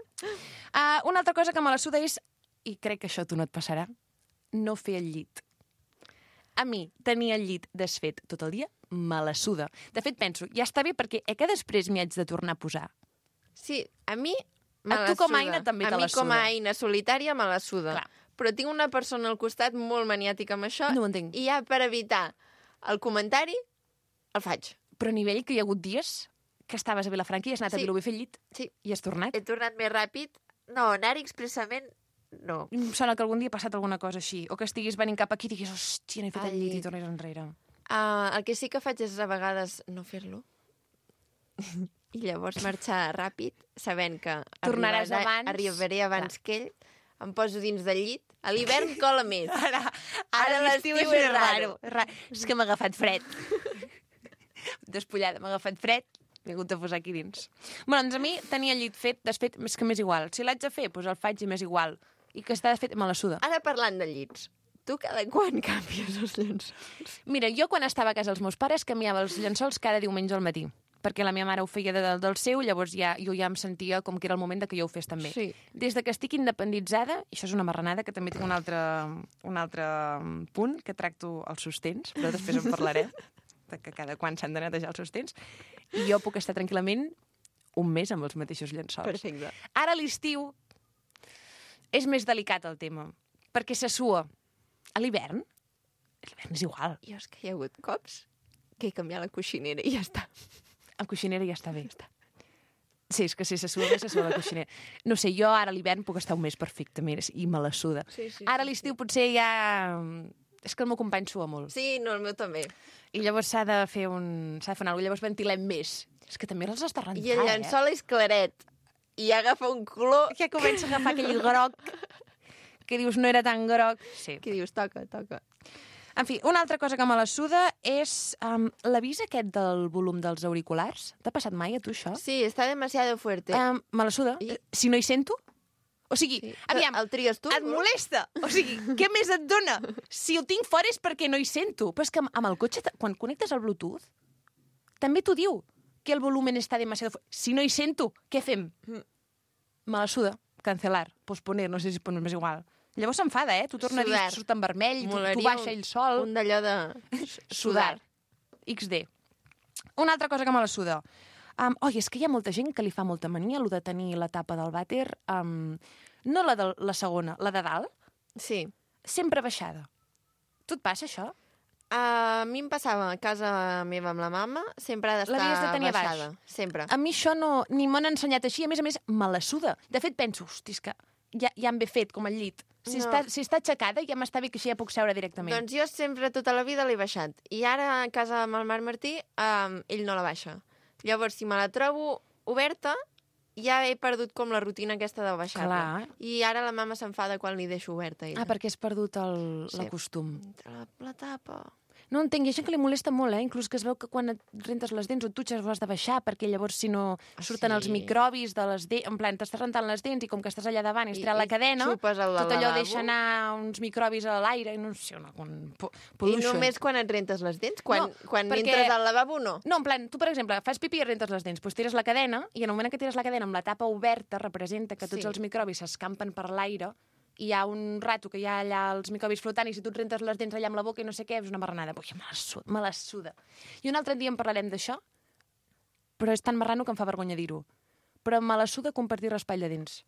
Uh, una altra cosa que me la suda és, i crec que això a tu no et passarà, no fer el llit. A mi, tenir el llit desfet tot el dia, me la suda. De fet, penso, ja està bé perquè eh, que després m'hi haig de tornar a posar. Sí, a mi me A la tu com a suda. eina també a te mi la com a suda. eina solitària me la suda. Clar. Però tinc una persona al costat molt maniàtica amb això No ho entenc. i ja per evitar el comentari el faig. Però a nivell que hi ha hagut dies que estaves a Vilafranca i has anat Sí. a Vilobí a fer el llit Sí. i has tornat. He tornat més ràpid. No, anar-hi expressament, no. Em sona que algun dia ha passat alguna cosa així. O que estiguis venint cap aquí i diguis, hòstia, no he fet Al el llit i llit. tornes enrere. Uh, el que sí que faig és a vegades no fer-lo. I llavors marxar ràpid, sabent que Tornaràs arribarà- abans. arribaré abans que ell, em poso dins del llit. A l'hivern cola més. Ara, Ara l'estiu és més raro. És, ra... és que m'ha agafat fred. Despullada, m'ha agafat fred. M'he hagut de posar aquí dins. Bueno, doncs a mi tenir el llit fet, desfet, és que m'és igual. Si l'haig de fer, doncs el faig i m'és igual. I que està desfet, me la suda. Ara parlant de llits, tu cada quan canvies els llençols? Mira, jo quan estava a casa dels meus pares canviava els llençols cada diumenge al matí, perquè la meva mare ho feia de, del seu, llavors ja, jo ja em sentia com que era el moment de que jo ho fes també. Sí. Des de que estic independitzada, i això és una marranada, que també tinc un altre, un altre punt, que tracto els sostens, però després en parlaré, de que cada quan s'han de netejar els sostens, i jo puc estar tranquil·lament un mes amb els mateixos llençols. Perfecte. Ara a l'estiu és més delicat el tema, perquè se sua. A l'hivern L'hivern és igual. Jo és que hi ha hagut cops que he canviat la coixinera i ja està. Amb coixinera ja està bé. Sí, és que si se suda bé, se suda la coixinera. No sé, jo ara a l'hivern puc estar un mes perfectament i me la suda. Sí, sí, ara a sí, l'estiu potser ja... És que el meu company sua molt. Sí, no, el meu també. I llavors s'ha de fer un... S'ha de fer una... Llavors ventilem més. És que també els està rentant, I el llençol és claret. I agafa un color... eh? Ja comença a agafar aquell groc que dius no era tan groc. Sí. Que dius, toca, toca. En fi, una altra cosa que me la suda és um, l'avís aquest del volum dels auriculars. T'ha passat mai a tu, això? Sí, està demasiado fuerte. Um, me la suda. I- Si no hi sento... O sigui, Sí. aviam, El tries tu? et molesta. O sigui, què més et dona? Si ho tinc fora és perquè no hi sento. Però és que amb- amb el cotxe, quan connectes el Bluetooth, també t'ho diu, que el volumen està demasiado fuerte. Si no hi sento, què fem? Mm. Me la suda. Cancelar, posponer, no sé si és igual. Llavors s'enfada, eh? Tu torna a dir, Sudar. surt en vermell, tu, tu Molaria baixa un- ell sol. Un d'allò de... Sudar. ics de. Una altra cosa que me la suda. Um, oi, és que hi ha molta gent que li fa molta mania el de tenir la tapa del vàter, um, no la de la segona, la de dalt, Sí. sempre baixada. Tu et passa això? A mi em passava a casa meva amb la mama, sempre ha d'estar L'havies de tenir a baix. baixada. Sempre. A mi això no, ni m'han ensenyat així, a més a més, me la suda. De fet, penso, hosti, és que ja, ja em ve fet, com el llit. Si, No. està, si està aixecada, ja m'està bé que així ja puc seure directament. Doncs jo sempre, tota la vida, l'he baixat. I ara, a casa amb el Marc Martí, um, ell no la baixa. Llavors, si me la trobo oberta, ja he perdut com la rutina aquesta de baixar-la. Clar. I ara la mama s'enfada quan li deixo oberta. Ella. Ah, perquè has perdut el, Sí. el costum. La, la tapa... No entenc, hi ha gent que li molesta molt, eh? Inclús que es veu que quan et rentes les dents o et dutxes ho has de baixar, perquè llavors si no surten Sí. els microbis de les dents, en plan, t'estàs rentant les dents i com que estàs allà davant i has I- tirat la i cadena, xupes el tot allò lavabo. deixa anar uns microbis a l'aire i no sé, una, un po- I pollution. només quan et rentes les dents? Quan, No, quan perquè- entres al lavabo, no? No, en plan, tu, per exemple, fas pipí i rentes les dents, doncs tires la cadena, i en el moment que tires la cadena amb la tapa oberta representa que tots Sí. els microbis s'escampen per l'aire, i hi ha un rato que hi ha allà els microbis flotant i si tu et rentes les dents allà amb la boca i no sé què, és una marranada. Ui, me la suda, me la suda. I un altre dia en parlarem d'això, però és tan marrano que em fa vergonya dir-ho. Però me la suda compartir raspall de dents.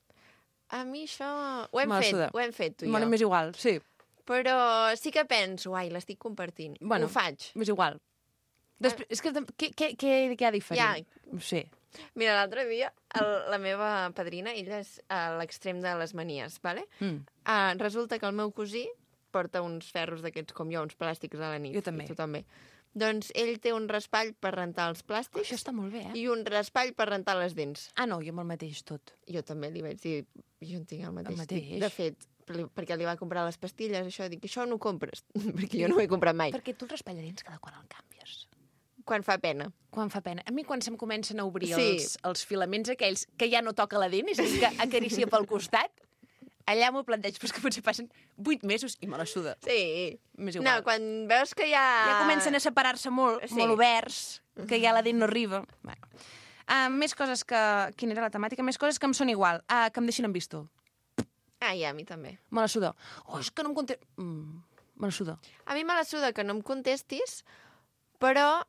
A mi això... Ho hem Me la fet, suda. ho hem fet tu i Bueno, jo. m'és igual, sí, Però sí que penso, ai, l'estic compartint. Bueno. Ho faig. m'és igual. Després, és que què, què, què, què hi ha diferent? Ja. No sé. Mira, l'altre dia, el, la meva padrina, ella és a l'extrem de les manies, ¿vale? Mm. Uh, resulta que el meu cosí porta uns ferros d'aquests com jo, uns plàstics a la nit. Jo també. I tu també. Doncs ell té un raspall per rentar els plàstics Això està molt bé, eh? i un raspall per rentar les dents. Ah, no, jo amb el mateix tot. Jo també li vaig dir, jo en tinc el mateix. El mateix? De fet, per- perquè li va comprar les pastilles, això, dic, això no ho compres, perquè jo no ho he comprat mai. Perquè tu el raspall de dents cada quan el canvies. Quan fa pena. Quan fa pena. A mi quan se'm comencen a obrir Sí. els, els filaments aquells que ja no toca la dent, és a dir, que acaricia pel costat, allà m'ho planteig, però és que potser passen vuit mesos i me la suda. Sí. M'és No, igual. quan veus que ja... Ja comencen a separar-se molt, Sí. molt oberts, que ja la dent no arriba. Bueno. Uh, més coses que... Quina era la temàtica? Més coses que em són igual. Uh, que em deixin en visto. Ah, ja, a mi també. Me la suda. Oh, és que no em conté... Mm, me la suda. A mi me la suda que no em contestis, però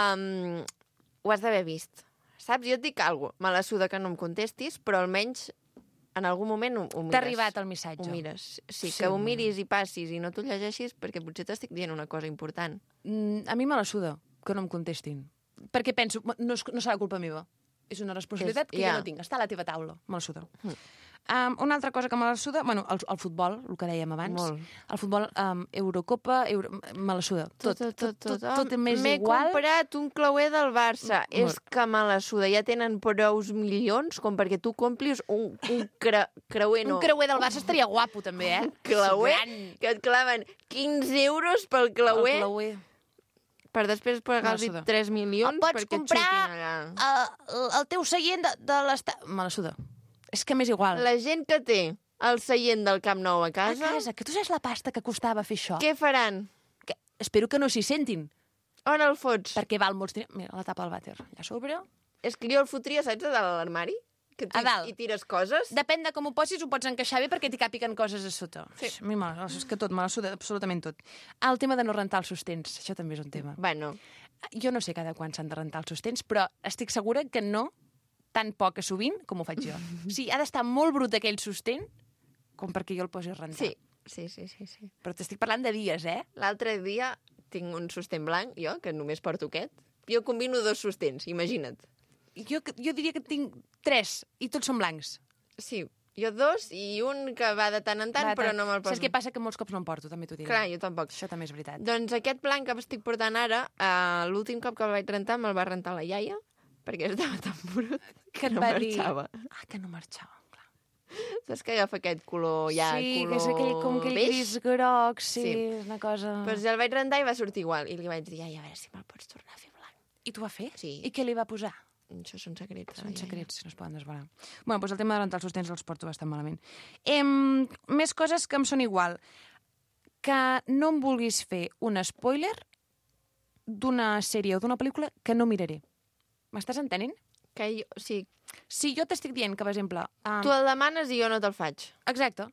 um, ho has d'haver vist. Saps? Jo et dic alguna cosa. Me la suda que no em contestis, però almenys en algun moment ho, ho mires. T'ha arribat el missatge. Ho mires. Sí, Sí, que ho home. miris i passis i no t'ho llegeixis perquè potser t'estic dient una cosa important. Mm, a mi me la suda que no em contestin. Perquè penso, no, és- no serà culpa meva. És una responsabilitat És- que ja. jo no tinc. Està a la teva taula. Me la suda. Mm. Um, una altra cosa que me la suda... Bueno, el, el futbol, el que dèiem abans. Molt. El futbol, um, Eurocopa, Euro, me la suda. Tot, tot, tot, tot, tot, tot m'és M'he igual. comprat un clauer del Barça. Mm, És que me la suda. Ja tenen prous milions com perquè tu complis un, un cre creuer, no. Un creuer del Barça estaria guapo, també, eh? Clauer, Gran. que et claven quinze euros pel clauer, El clauer. per després pagar-los Me la suda. tres milions El pots perquè et comprar xutin allà. uh, el teu seient de, de l'estat... Me la suda. És que m'és igual. La gent que té el seient del Camp Nou a A casa, casa, que tu saps la pasta que costava fer això? què faran? Que, espero que no s'hi sentin, On el fots? perquè val molts diners. Mira, la tapa del vàter. Ja s'obre. És que jo el fotria, saps, a dalt de l'armari? Que tu A dalt. hi tires coses? Depèn de com ho posis, ho pots encaixar bé perquè t'hi càpiguen coses a sota. Sí. A mi me- és que tot, me la suda, absolutament tot. Ah, el tema de no rentar els sostens, això també és un tema. Bueno, Jo no sé cada quan s'han de rentar els sostens, però estic segura que no tan poc a sovint com ho faig jo. O sigui, ha d'estar molt brut aquell sostén com perquè jo el posi a rentar. sí. Sí, sí, sí, sí. Però t'estic parlant de dies, eh? L'altre dia tinc un sostén blanc, jo, que només porto aquest. Jo combino dos sostens, imagina't. Jo, jo diria que tinc tres, i tots són blancs. Sí, jo dos i un que va de tant en tant, Va, però tant. no me'l poso. Saps què passa? Que molts cops no em porto, també t'ho diré. Clar, jo tampoc. Això també és veritat. Doncs aquest blanc que estic portant ara, uh, l'últim cop que el vaig rentar me'l va rentar la iaia, perquè estava tan brut Que et no va dir... marxava. Ah, que no marxava, clar. Saps que agafa aquest color ja, sí, color que és aquell, com aquell beix? gris groc, sí, Sí. és una cosa... Doncs ja el vaig rentar i va sortir igual. I li vaig dir, ai, a veure si me'l pots tornar a fer blanc. I t'ho va fer? Sí. I què li va posar? Això són secrets. de la Són iaia. secrets, no es poden desvelar. Bueno, doncs el tema de rentar els sostens els porto bastant malament. Em, més coses que em són igual. Que no em vulguis fer un spoiler d'una sèrie o d'una pel·lícula que no miraré. M'estàs entenent? Que jo, sí, Si jo t'estic dient que, per exemple... Um, tu el demanes i jo no te'l faig. Exacte.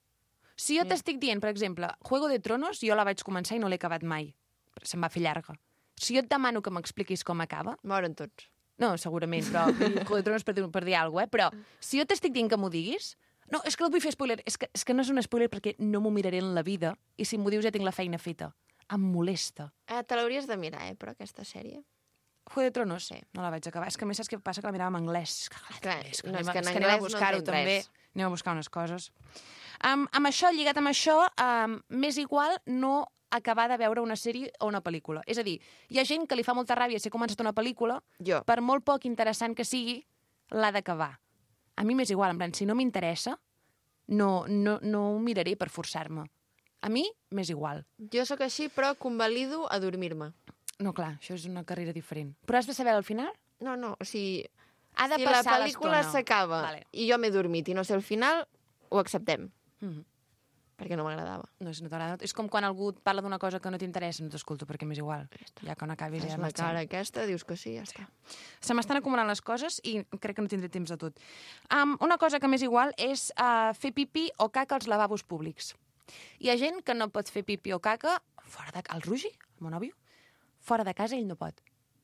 Si jo Sí. t'estic dient, per exemple, Juego de Tronos, jo la vaig començar i no l'he acabat mai. Però se'm va fer llarga. Si jo et demano que m'expliquis com acaba... Moren tots. No, segurament, però Juego de Tronos per dir, per dir alguna cosa, eh? Però si jo t'estic dient que m'ho diguis... No, és que no et vull fer spoiler. És que, és que no és un spoiler perquè no m'ho miraré en la vida i si m'ho dius ja tinc la feina feta. Em molesta. Eh, te l'hauries de mirar, eh, però, aquesta sèrie. Juego de Tronos? Sí. No la vaig acabar. És que a més saps què passa? Que la mirava en anglès. És que, Clar, és no, anem, és a- que en és que anem a anglès no buscar-ho entenc també. res. Anem a buscar unes coses. Um, amb això, lligat amb això, um, m'és igual no acabar de veure una sèrie o una pel·lícula. És a dir, hi ha gent que li fa molta ràbia si ha començat una pel·lícula, Jo. per molt poc interessant que sigui, l'ha d'acabar. A mi m'és igual, en plan, si no m'interessa, no, no, no ho miraré per forçar-me. A mi m'és igual. Jo sóc així, però convalido a dormir-me. No, clar, això és una carrera diferent. Però has de saber al final? No, no, o sigui, Ha de si la passar pel·lícula l'estona. s'acaba Vale. i jo m'he dormit i no sé el final, ho acceptem, Mhm. perquè no m'agradava. No, si no t'agrada... És com quan algú et parla d'una cosa que no t'interessa, no t'escolto perquè m'és igual. Ja que no acabis Fas ja la marxem. cara aquesta, dius que sí, ja està. Se m'estan acumulant les coses i crec que no tindré temps de tot. Um, una cosa que m'és igual és uh, fer pipi o caca als lavabos públics. Hi ha gent que no pot fer pipi o caca fora de... El Rugi, el meu nòvio, fora de casa ell no pot.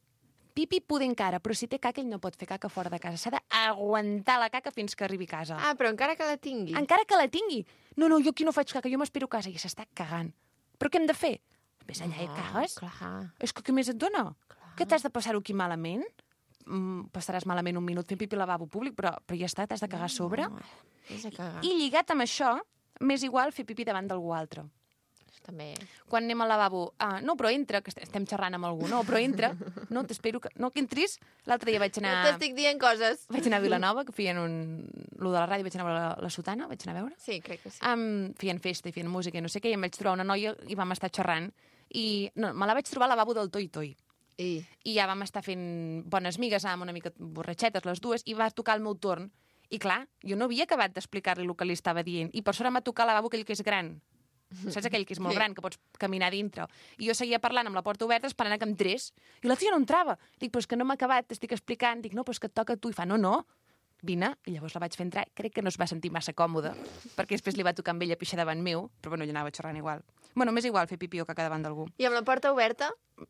Pipi poder encara, però si té caca ell no pot fer caca fora de casa. S'ha d'aguantar la caca fins que arribi a casa. Ah, però encara que la tingui. Encara que la tingui. No, no, jo aquí no faig caca, jo m'espero a casa i s'està cagant. Però què hem de fer? Ves allà i cagues. Clar. És que què més et dona? Que t'has de passar-ho aquí malament? Mm, passaràs malament un minut fent pipi al lavabo públic, però, però ja està, t'has de cagar a sobre. No, és a cagar. I lligat amb això, m'és igual fer pipi davant d'algú altre. També. Quan anem al lavabo, ah, no, però entra, que est- estem xerrant amb algú, no, però entra, no, t'espero que... No, que entris. L'altre dia vaig No anar... t'estic dient coses. Vaig anar a Vilanova, que feien un... Lo de la ràdio, vaig anar a veure la, la Sotana, vaig anar a veure. Sí, crec que sí. Um, feien festa i feien música i no sé què, i em vaig trobar una noia i vam estar xerrant. I no, me la vaig trobar al lavabo del Toi Toi. I... I ja vam estar fent bones migues, anàvem una mica borratxetes les dues, i va tocar el meu torn. I clar, jo no havia acabat d'explicar-li el que li estava dient. I per sort em va tocar al lavabo aquell que és gran. Saps aquell que és molt Sí. gran, que pots caminar dintre. I jo seguia parlant amb la porta oberta esperant a que entrés. I la tia no entrava. Dic, però és que no m'ha acabat, t'estic explicant. Dic, no, però és que et toca a tu. I fa, no, no, vine. I llavors la vaig fer entrar. Crec que no es va sentir massa còmoda, perquè després li va tocar amb ella pixar davant meu, però bueno, jo anava xerrant igual. Bueno, m'és igual fer pipi o caca davant d'algú. I amb la porta oberta,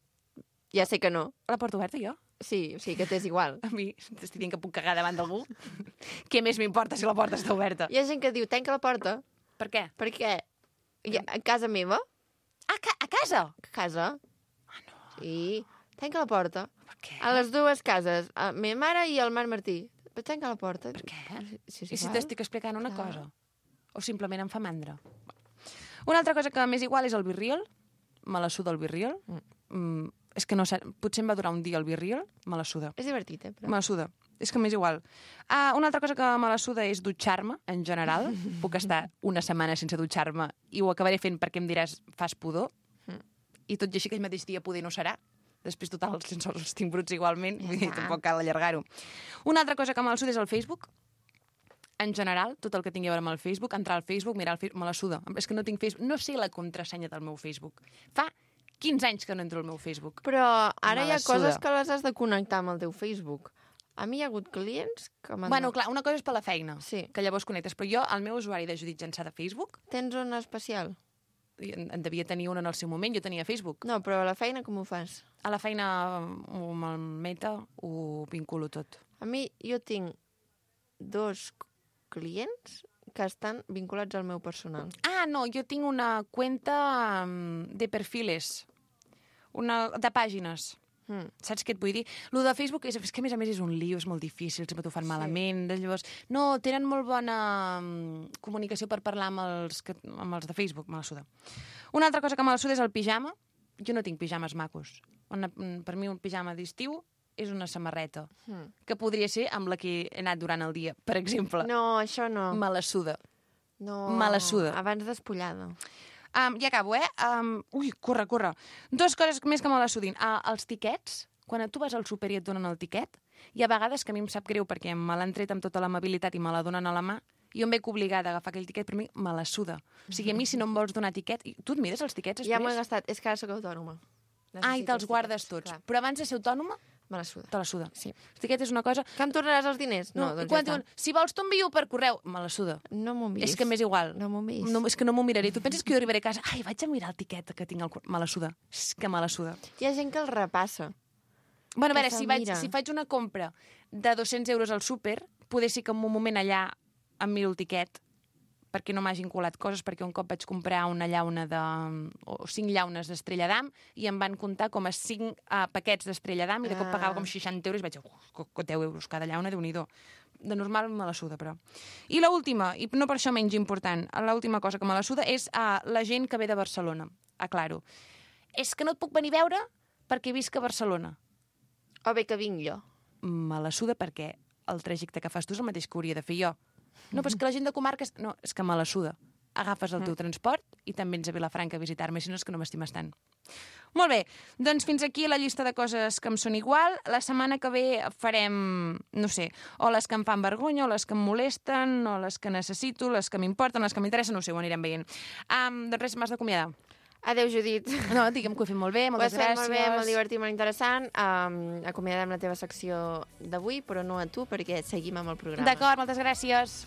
ja sé que no. La porta oberta, jo? Sí, o sigui que t'és igual. A mi, t'estic dient que puc cagar davant d'algú? Què més m'importa si la porta està oberta? Hi ha gent que diu, tanca la porta, Per què? perquè ja, a casa meva, A, ca a casa? a casa, Ah, no. sí, tanca la porta. Per què? A les dues cases, a la meva mare i el Marc Martí. Però tanca la porta. Per què? Si és I si igual. t'estic explicant una Clar. cosa? O simplement em fa mandra? Una altra cosa que m'és igual és el birriol. Me la suda el birriol. Mm, és que no sé, potser em va durar un dia el birriol, me la suda. És divertit, eh? Però... Me la suda. És que m'és igual. Uh, una altra cosa que me la suda és dutxar-me, en general. Puc estar una setmana sense dutxar-me i ho acabaré fent perquè em diràs, fas pudor. Mm. I tot i així aquell mateix dia poder no serà. Després, total, els sensors els tinc bruts igualment, vull dir, Ja. tampoc cal allargar-ho. Una altra cosa que me la suda és el Facebook. En general, tot el que tingui a veure amb el Facebook, entrar al Facebook, mirar el Facebook, me la suda. És que no tinc Facebook, no sé la contrasenya del meu Facebook. Fa quinze anys que no entro al meu Facebook. Però ara Me hi ha la suda. coses que les has de connectar amb el teu Facebook. A mi hi ha hagut clients que m'han... Bueno, de- clar, una cosa és per la feina, Sí. que llavors connectes, però jo, el meu usuari de Judit Jansà de Facebook, Tens una especial? i en, en devia tenir una en el seu moment, jo tenia Facebook. No, però a la feina com ho fas? A la feina, amb el Meta, ho vinculo tot. A mi, jo tinc dos clients que estan vinculats al meu personal. Ah, no, jo tinc una cuenta um, de perfiles, una, de pàgines. Mm. Saps què et vull dir? Lo de Facebook és, és que a més a més és un lío, és molt difícil, sempre t'ho fan malament. Sí. Llavors, no, tenen molt bona um, comunicació per parlar amb els, que, amb els de Facebook, me la suda. Una altra cosa que me la suda és el pijama. Jo no tinc pijames macos. Una, per mi un pijama d'estiu és una samarreta, mm. que podria ser amb la que he anat durant el dia, per exemple. No, això no. Me la suda. No, Me la suda. Abans despullada. Um, ja acabo, eh? Um, ui, corre, corre. Dos coses més que me la sudin. Uh, els tiquets, quan tu vas al súper i et donen el tiquet, hi ha vegades que a mi em sap greu perquè me l'han tret amb tota l'amabilitat i me la donen a la mà, i jo em veig obligada a agafar aquell tiquet, per mi me la suda. O sigui, a mi, si no em vols donar tiquet... Tu et mires els tiquets després? Ja m'ho he gastat. És que ara sóc autònoma. Ah, i te'ls guardes tots. Clar. Però abans de ser autònoma, me la suda. te la suda. Sí. El tiquet és una cosa... Que em tornaràs els diners? No, no doncs quan ja diuen, si vols t'envio per correu, me la suda. No m'ho miris. És que m'és igual. No m'ho miris. No, és que no m'ho miraré. Tu penses que jo arribaré a casa, ai, vaig a mirar el tiquet que tinc al cor... Me la suda. És que me la suda. Hi ha gent que el repassa. Bueno, a veure, Que si, se'l vaig, mira. si faig una compra de dos-cents euros al súper, poder ser que en un moment allà em miro el tiquet perquè no m'hagin colat coses, perquè un cop vaig comprar una llauna de... o cinc llaunes d'Estrella d'Am i em van comptar com a cinc uh, paquets d'Estrella d'Am i de cop Ah. pagava com seixanta euros i vaig dir, uh, deu euros cada llauna, Déu-n'hi-do. De normal me la suda, però. I l'última, i no per això menys important, l'última cosa que me la suda és uh, la gent que ve de Barcelona. Aclaro. És que no et puc venir a veure perquè visc a Barcelona. O bé que vinc jo. Me la suda perquè el trajecte que fas tu és el mateix que hauria de fer jo. No, però és que la gent de comarques... No, és que me la suda. Agafes el teu transport i també vens a Vilafranca a visitar-me, si no és que no m'estimes tant. Molt bé, doncs fins aquí la llista de coses que em són igual. La setmana que ve farem, no sé, o les que em fan vergonya, o les que em molesten, o les que necessito, les que m'importen, les que m'interessen, no sé, ho anirem veient. Um, doncs res, m'has d'acomiadar. Adéu, Judit. No, digue'm que ho he fet molt bé, moltes Ho has fet gràcies. molt bé, molt divertit, molt interessant. Um, acomiadem la teva secció d'avui, però no a tu, perquè seguim amb el programa. D'acord, moltes gràcies.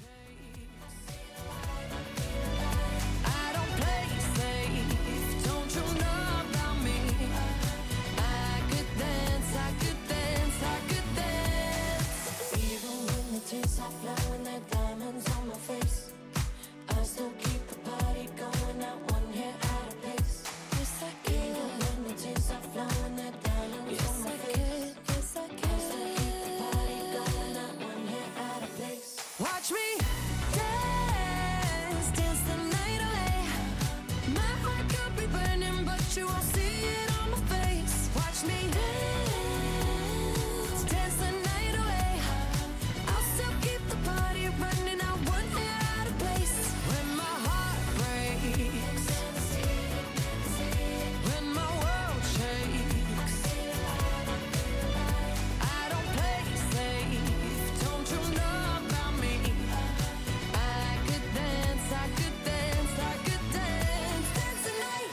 I don't play safe. Don't you know about me? I could dance, I could dance, I could dance. Even when the tears are flowing, there are diamonds on my face, I still keep the party going, not one hair out of place. Yes, I can. Even when the tears are flowing, there are diamonds on my face. Yes, I can. I still keep the party going, not one hair out of place. Watch me dance, dance the night away. My heart could be burning, but you won't see it on my face. Watch me dance, dance the night away. I'll still keep the party running, not one hair out of place. When my heart breaks, when my world shakes, I don't play safe. Don't you know about me? I could dance, I could dance, I could dance, dance the night.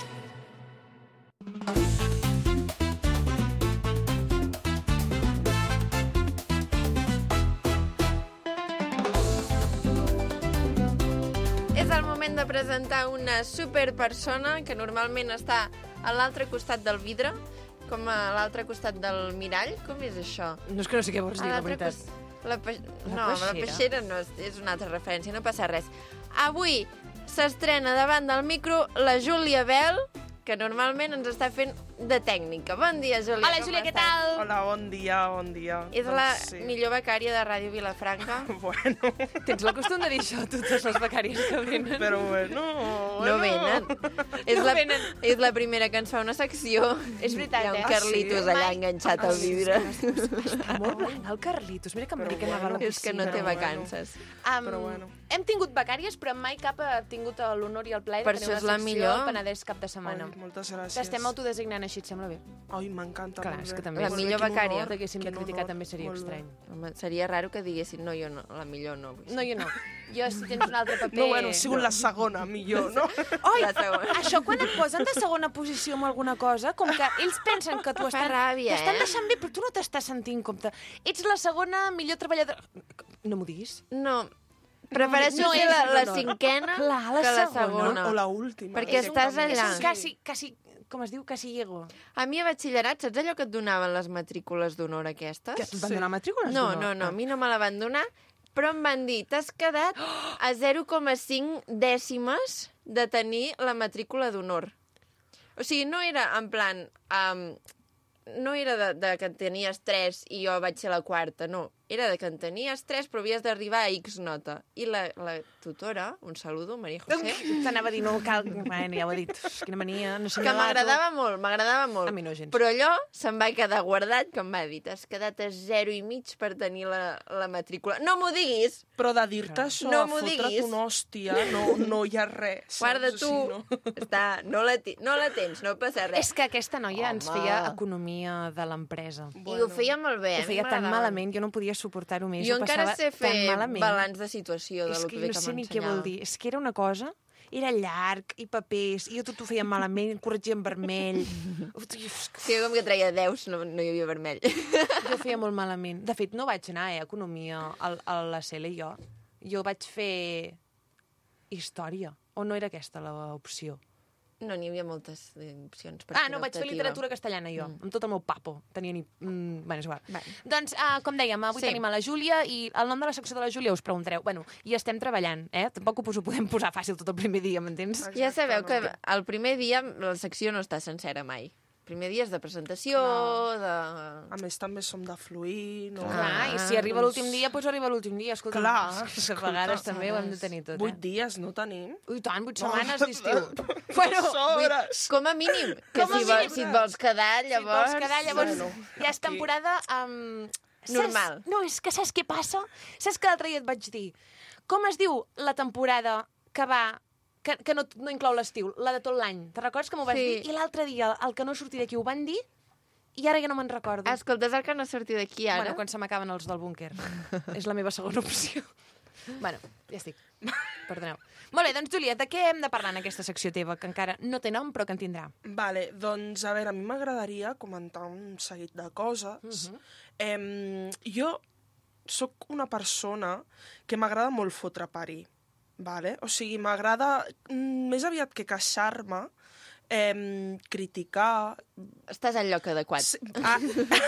És el moment de presentar una superpersona que normalment està a l'altre costat del vidre, com a l'altre costat del mirall. Com és això? No és que no sé què vols dir, A la l'altre veritat. cos- La, pe... La no, la peixera. peixera no, és, és una altra referència, no passa res. Avui s'estrena davant del micro la Júlia Bel, que normalment ens està fent de tècnica. Bon dia, Júlia. Hola, com Júlia, què estàs? tal? Hola, bon dia, bon dia. És Doncs la sí. millor becària de Ràdio Vilafranca. Bueno, Tens la costum de dir això a totes les becàries que venen. però bueno... No venen. És, No la, venen. és la primera que ens fa una secció. És veritat, Hi ha un eh? Carlitos Ah, sí? allà Mai- enganxat Ah, al sí, vidre. Està molt blanc, el Carlitos. Mira que em Però rica bueno. a la És que no piscina. té Però bueno. vacances. Um, Però bueno. Hem tingut becàries, però mai cap ha tingut l'honor i el plaer Per de això tenir és una la secció millor. al Penedès cap de setmana. Ai, moltes gràcies. T'estem autodesignant així, et sembla bé? Ai, m'encanta. Clar, molt és bé. que també La és- millor Quin becària. honor, T'haguéssim de quin criticar honor. també seria Molt bé. estrany. Home, seria raro que diguessin no, jo no, la millor no. No, jo no. Jo, si tens un altre paper... No, bueno, he sigut la segona, millor, no? Oi, La segona. això quan et posen de segona posició amb alguna cosa, com que ells pensen que t'ho Fa estan, ràbia, t'ho estan eh? deixant bé, però tu no t'estàs sentint compte. Ets la segona millor treballadora... No m'ho diguis? No, prefereixo No ser és la, la l'honor. cinquena Clar, la que la segona. segona. O la última. Perquè És un estàs canvi. allà. És quasi, quasi, com es diu, quasi llego. A mi a batxillerat, saps allò que et donaven les matrícules d'honor aquestes? Que et van donar matrícules No, d'honor? no, no, a mi no me la van donar, però em van dir, t'has quedat a zero coma cinc dècimes de tenir la matrícula d'honor. O sigui, no era en plan... Um, no era de, de que en tenies tres i jo vaig ser la quarta, no. Era de que en tenies tres però havies d'arribar a X nota. I la, la tutora, un saludo, Maria José... T'anava a dir, no cal... Bueno, ja ho he dit. Quina mania, no sé que m'agradava molt, m'agradava molt. A mi no gens. Però allò se'm va quedar guardat, que em va dir, t'has quedat a zero i mig per tenir la, la matrícula. No m'ho diguis! Però de dir-te això, No a m'ho fotre't diguis. una hòstia, no, no hi ha res. Guarda saps? tu, O sigui, no. està, no, la ti- no la tens, no passa res. És que aquesta noia ens Home. feia economia de l'empresa. I ho feia molt bé. Ho feia tan malament, jo no podia suportar-ho més. Jo ho encara passava sé fer tan malament. balanç de situació de És lo que que bé no que sé ni què m'ensenyava. vol dir. És que era una cosa... Era llarg, i papers, i jo tot ho feia malament, corregia en vermell. Sí, com que treia deus, no, no hi havia vermell. Jo feia molt malament. De fet, no vaig anar, eh, a Economia, a, a la C L jo. Jo vaig fer història. O no era aquesta l'opció? No, n'hi havia moltes eh, opcions. Per Ah, fer no, vaig fer optativa. literatura castellana jo, mm. amb tot el meu papo. Tenia ni... Mm, bueno, és igual. Vale. Doncs, uh, com dèiem, avui Sí. sí. tenim a la Júlia i el nom de la secció de la Júlia us preguntareu. Bueno, i estem treballant, eh? Tampoc us ho podem posar fàcil tot el primer dia, m'entens? Ja sabeu que el primer dia la secció no està sencera mai. El primer dia és de presentació, No. de... A més, també som de fluir, no? Clar, i si arriba l'últim dia, doncs arriba l'últim dia. Escolta, Clar, és que a vegades escolta, també ho hem de tenir tot, Vuit eh? dies no tenim. Ui, tant, vuit setmanes d'estiu. Bueno, Vuit, sobres! com a mínim. Que Com a si, vol, mínim. si et vols quedar, Si et llavors... vols quedar, llavors Bueno, ja és temporada... Um, Normal. Saps? No, és que saps què passa? Saps que l'altre dia et vaig dir com es diu la temporada que va... que, que no, no inclou l'estiu, la de tot l'any. Te recordes que m'ho vas Sí. dir? I l'altre dia, el que no sortia d'aquí, ho van dir i ara ja no me'n recordo. Escolta, és el que no sortiu d'aquí ara. Bueno, quan se m'acaben els del búnquer. És la meva segona opció. Bueno, ja estic. Perdoneu. Molt bé, doncs, Júlia, de què hem de parlar en aquesta secció teva, que encara no té nom, però que en tindrà? Vale, doncs, a veure, a mi m'agradaria comentar un seguit de coses. Uh -huh. eh, jo sóc una persona que m'agrada molt fotre parir, vale? O sigui, m'agrada mm, més aviat que queixar-me, eh, criticar... Estàs al lloc adequat. Sí, ah.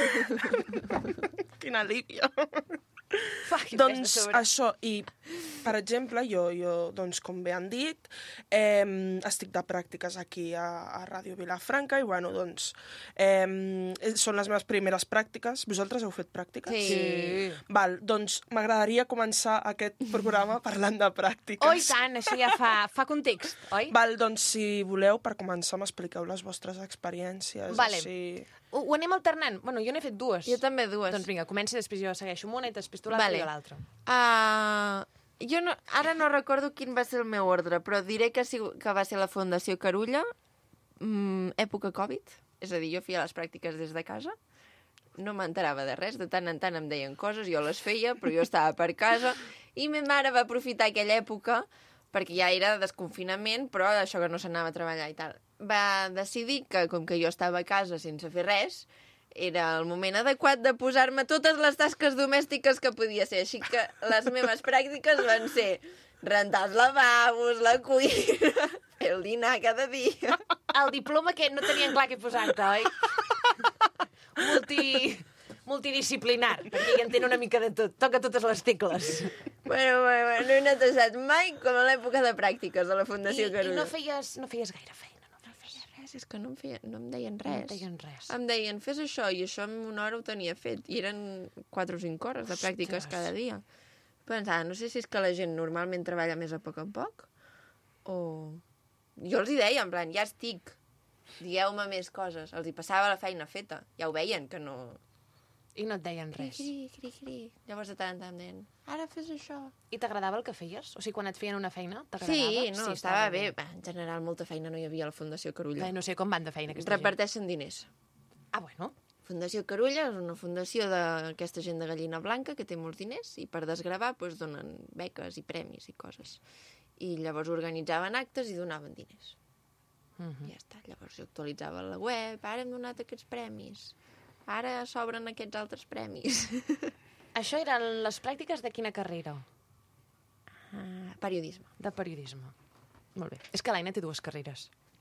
Quin alívio. Fa, quin pes de Doncs sobre. això, i per exemple, jo, jo doncs, com bé han dit, eh, estic de pràctiques aquí a, a Ràdio Vilafranca i, bueno, doncs, eh, són les meves primeres pràctiques. Vosaltres heu fet pràctiques? Sí. Sí. Val, doncs m'agradaria començar aquest programa parlant de pràctiques. Oh, i tant, això ja fa, fa context, oi? Val, doncs, si voleu, per començar, m'expliqueu les vostres experiències. Vale. Així... Ho, ho anem alternant? Bueno, jo n'he fet dues. Jo també dues. Doncs vinga, comença, després jo segueixo amb una i després tu l'altra Vale. i jo l'altra. Uh, jo no, ara no recordo quin va ser el meu ordre, però diré que, sí, que va ser la Fundació Carulla, mm, època Covid, és a dir, jo feia les pràctiques des de casa, no m'enterava de res, de tant en tant em deien coses, jo les feia, però jo estava per casa, i ma mare va aprofitar aquella època, perquè ja era desconfinament, però això que no s'anava a treballar i tal. Va decidir que, com que jo estava a casa sense fer res, era el moment adequat de posar-me totes les tasques domèstiques que podia ser. Així que les meves pràctiques van ser rentar els lavabos, la cuina, fer el dinar cada dia. El diploma que no tenien clar què posar-te, oi? Multi... multidisciplinar, perquè hi entén una mica de tot. Toca totes les tecles. Bueno, bueno, bueno, no he netedat mai com a l'època de pràctiques a la I, Fundació i Carulla. no feies, no feies gaire feina, no? No feia res, és que no em, feia, no em deien No res. et deien res. Em deien, fes això, i això en una hora ho tenia fet. I eren quatre o cinc hores de pràctiques Ostres. cada dia. Pensava, no sé si és que la gent normalment treballa més a poc a poc, o... Jo els hi deia, en plan, ja estic, digueu-me més coses. Els hi passava la feina feta. Ja ho veien, que no... I no et deien Cri, res. cri, cri, cri. Llavors de tant en tant em deien, ara fes això. I t'agradava el que feies? O sigui, quan et feien una feina, t'agradava? Sí, no, estava bé. Va, en general, molta feina no hi havia a la Fundació Carulla. Bé, no sé com van de feina aquesta Reparteixen diners. gent. Ah, bueno. Fundació Carulla és una fundació d'aquesta gent de Gallina Blanca que té molts diners i per desgravar doncs, donen beques i premis i coses. I llavors organitzaven actes i donaven diners. Uh -huh. Ja està. Llavors jo actualitzava la web, ara hem donat aquests premis. Ara s'obren aquests altres premis. Això eren les pràctiques de quina carrera? Uh, periodisme. De periodisme. Molt bé. És que l'Aina té dues carreres.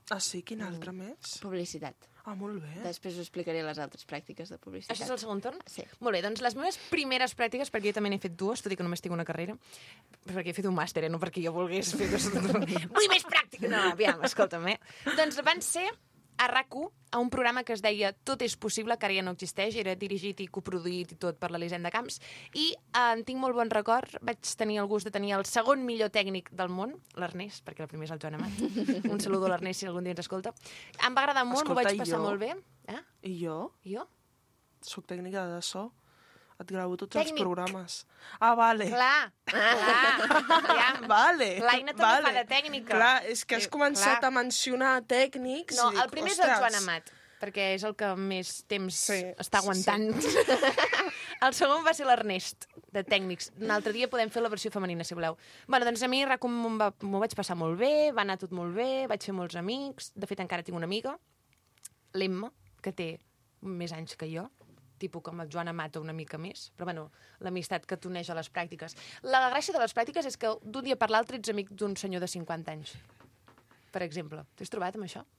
Ah, sí? Quin altre més? Publicitat. Ah, molt bé. Després us explicaré les altres pràctiques de publicitat. Això és el segon torn? Sí. Molt bé, doncs les meves primeres pràctiques, perquè jo també n'he fet dues, tot i que només tinc una carrera, perquè he fet un màster, eh? No perquè jo volgués fer dos... Vull més pràctica! No, aviam, escolta'm, eh? Doncs van ser a RAC u, a un programa que es deia Tot és possible, que ara ja no existeix, era dirigit i coproduït i tot per l'Elisenda Camps, i eh, en tinc molt bon record, vaig tenir el gust de tenir el segon millor tècnic del món, l'Ernest, perquè el primer és el Joan Amat. Un saludo a l'Ernest si algun dia ens escolta. Em va agradar molt, m'ho Escolta, vaig i passar jo? molt bé. Eh? I jo? I jo? Soc tècnica de so. Et gravo tots Tècnic. els programes. Ah, vale. Clar, clar, aviam. Vale. L'Aina també vale. fa de tècnica. Clar, és que has Sí, començat clar. a mencionar tècnics No, i dic, el primer és el ostres. Joan Amat, perquè és el que més temps Sí, està sí, aguantant. El segon va ser l'Ernest, de tècnics. Un altre dia podem fer la versió femenina, si voleu. Bueno, doncs a mi RAC u m'ho va- m'ho vaig passar molt bé, va anar tot molt bé, vaig fer molts amics. De fet, encara tinc una amiga, l'Emma, que té més anys que jo, tipus com el Joan Amat o una mica més, però bueno, l'amistat que t'uneix a les pràctiques. La gràcia de les pràctiques és que d'un dia per l'altre ets amic d'un senyor de cinquanta anys, per exemple. T'has trobat amb això?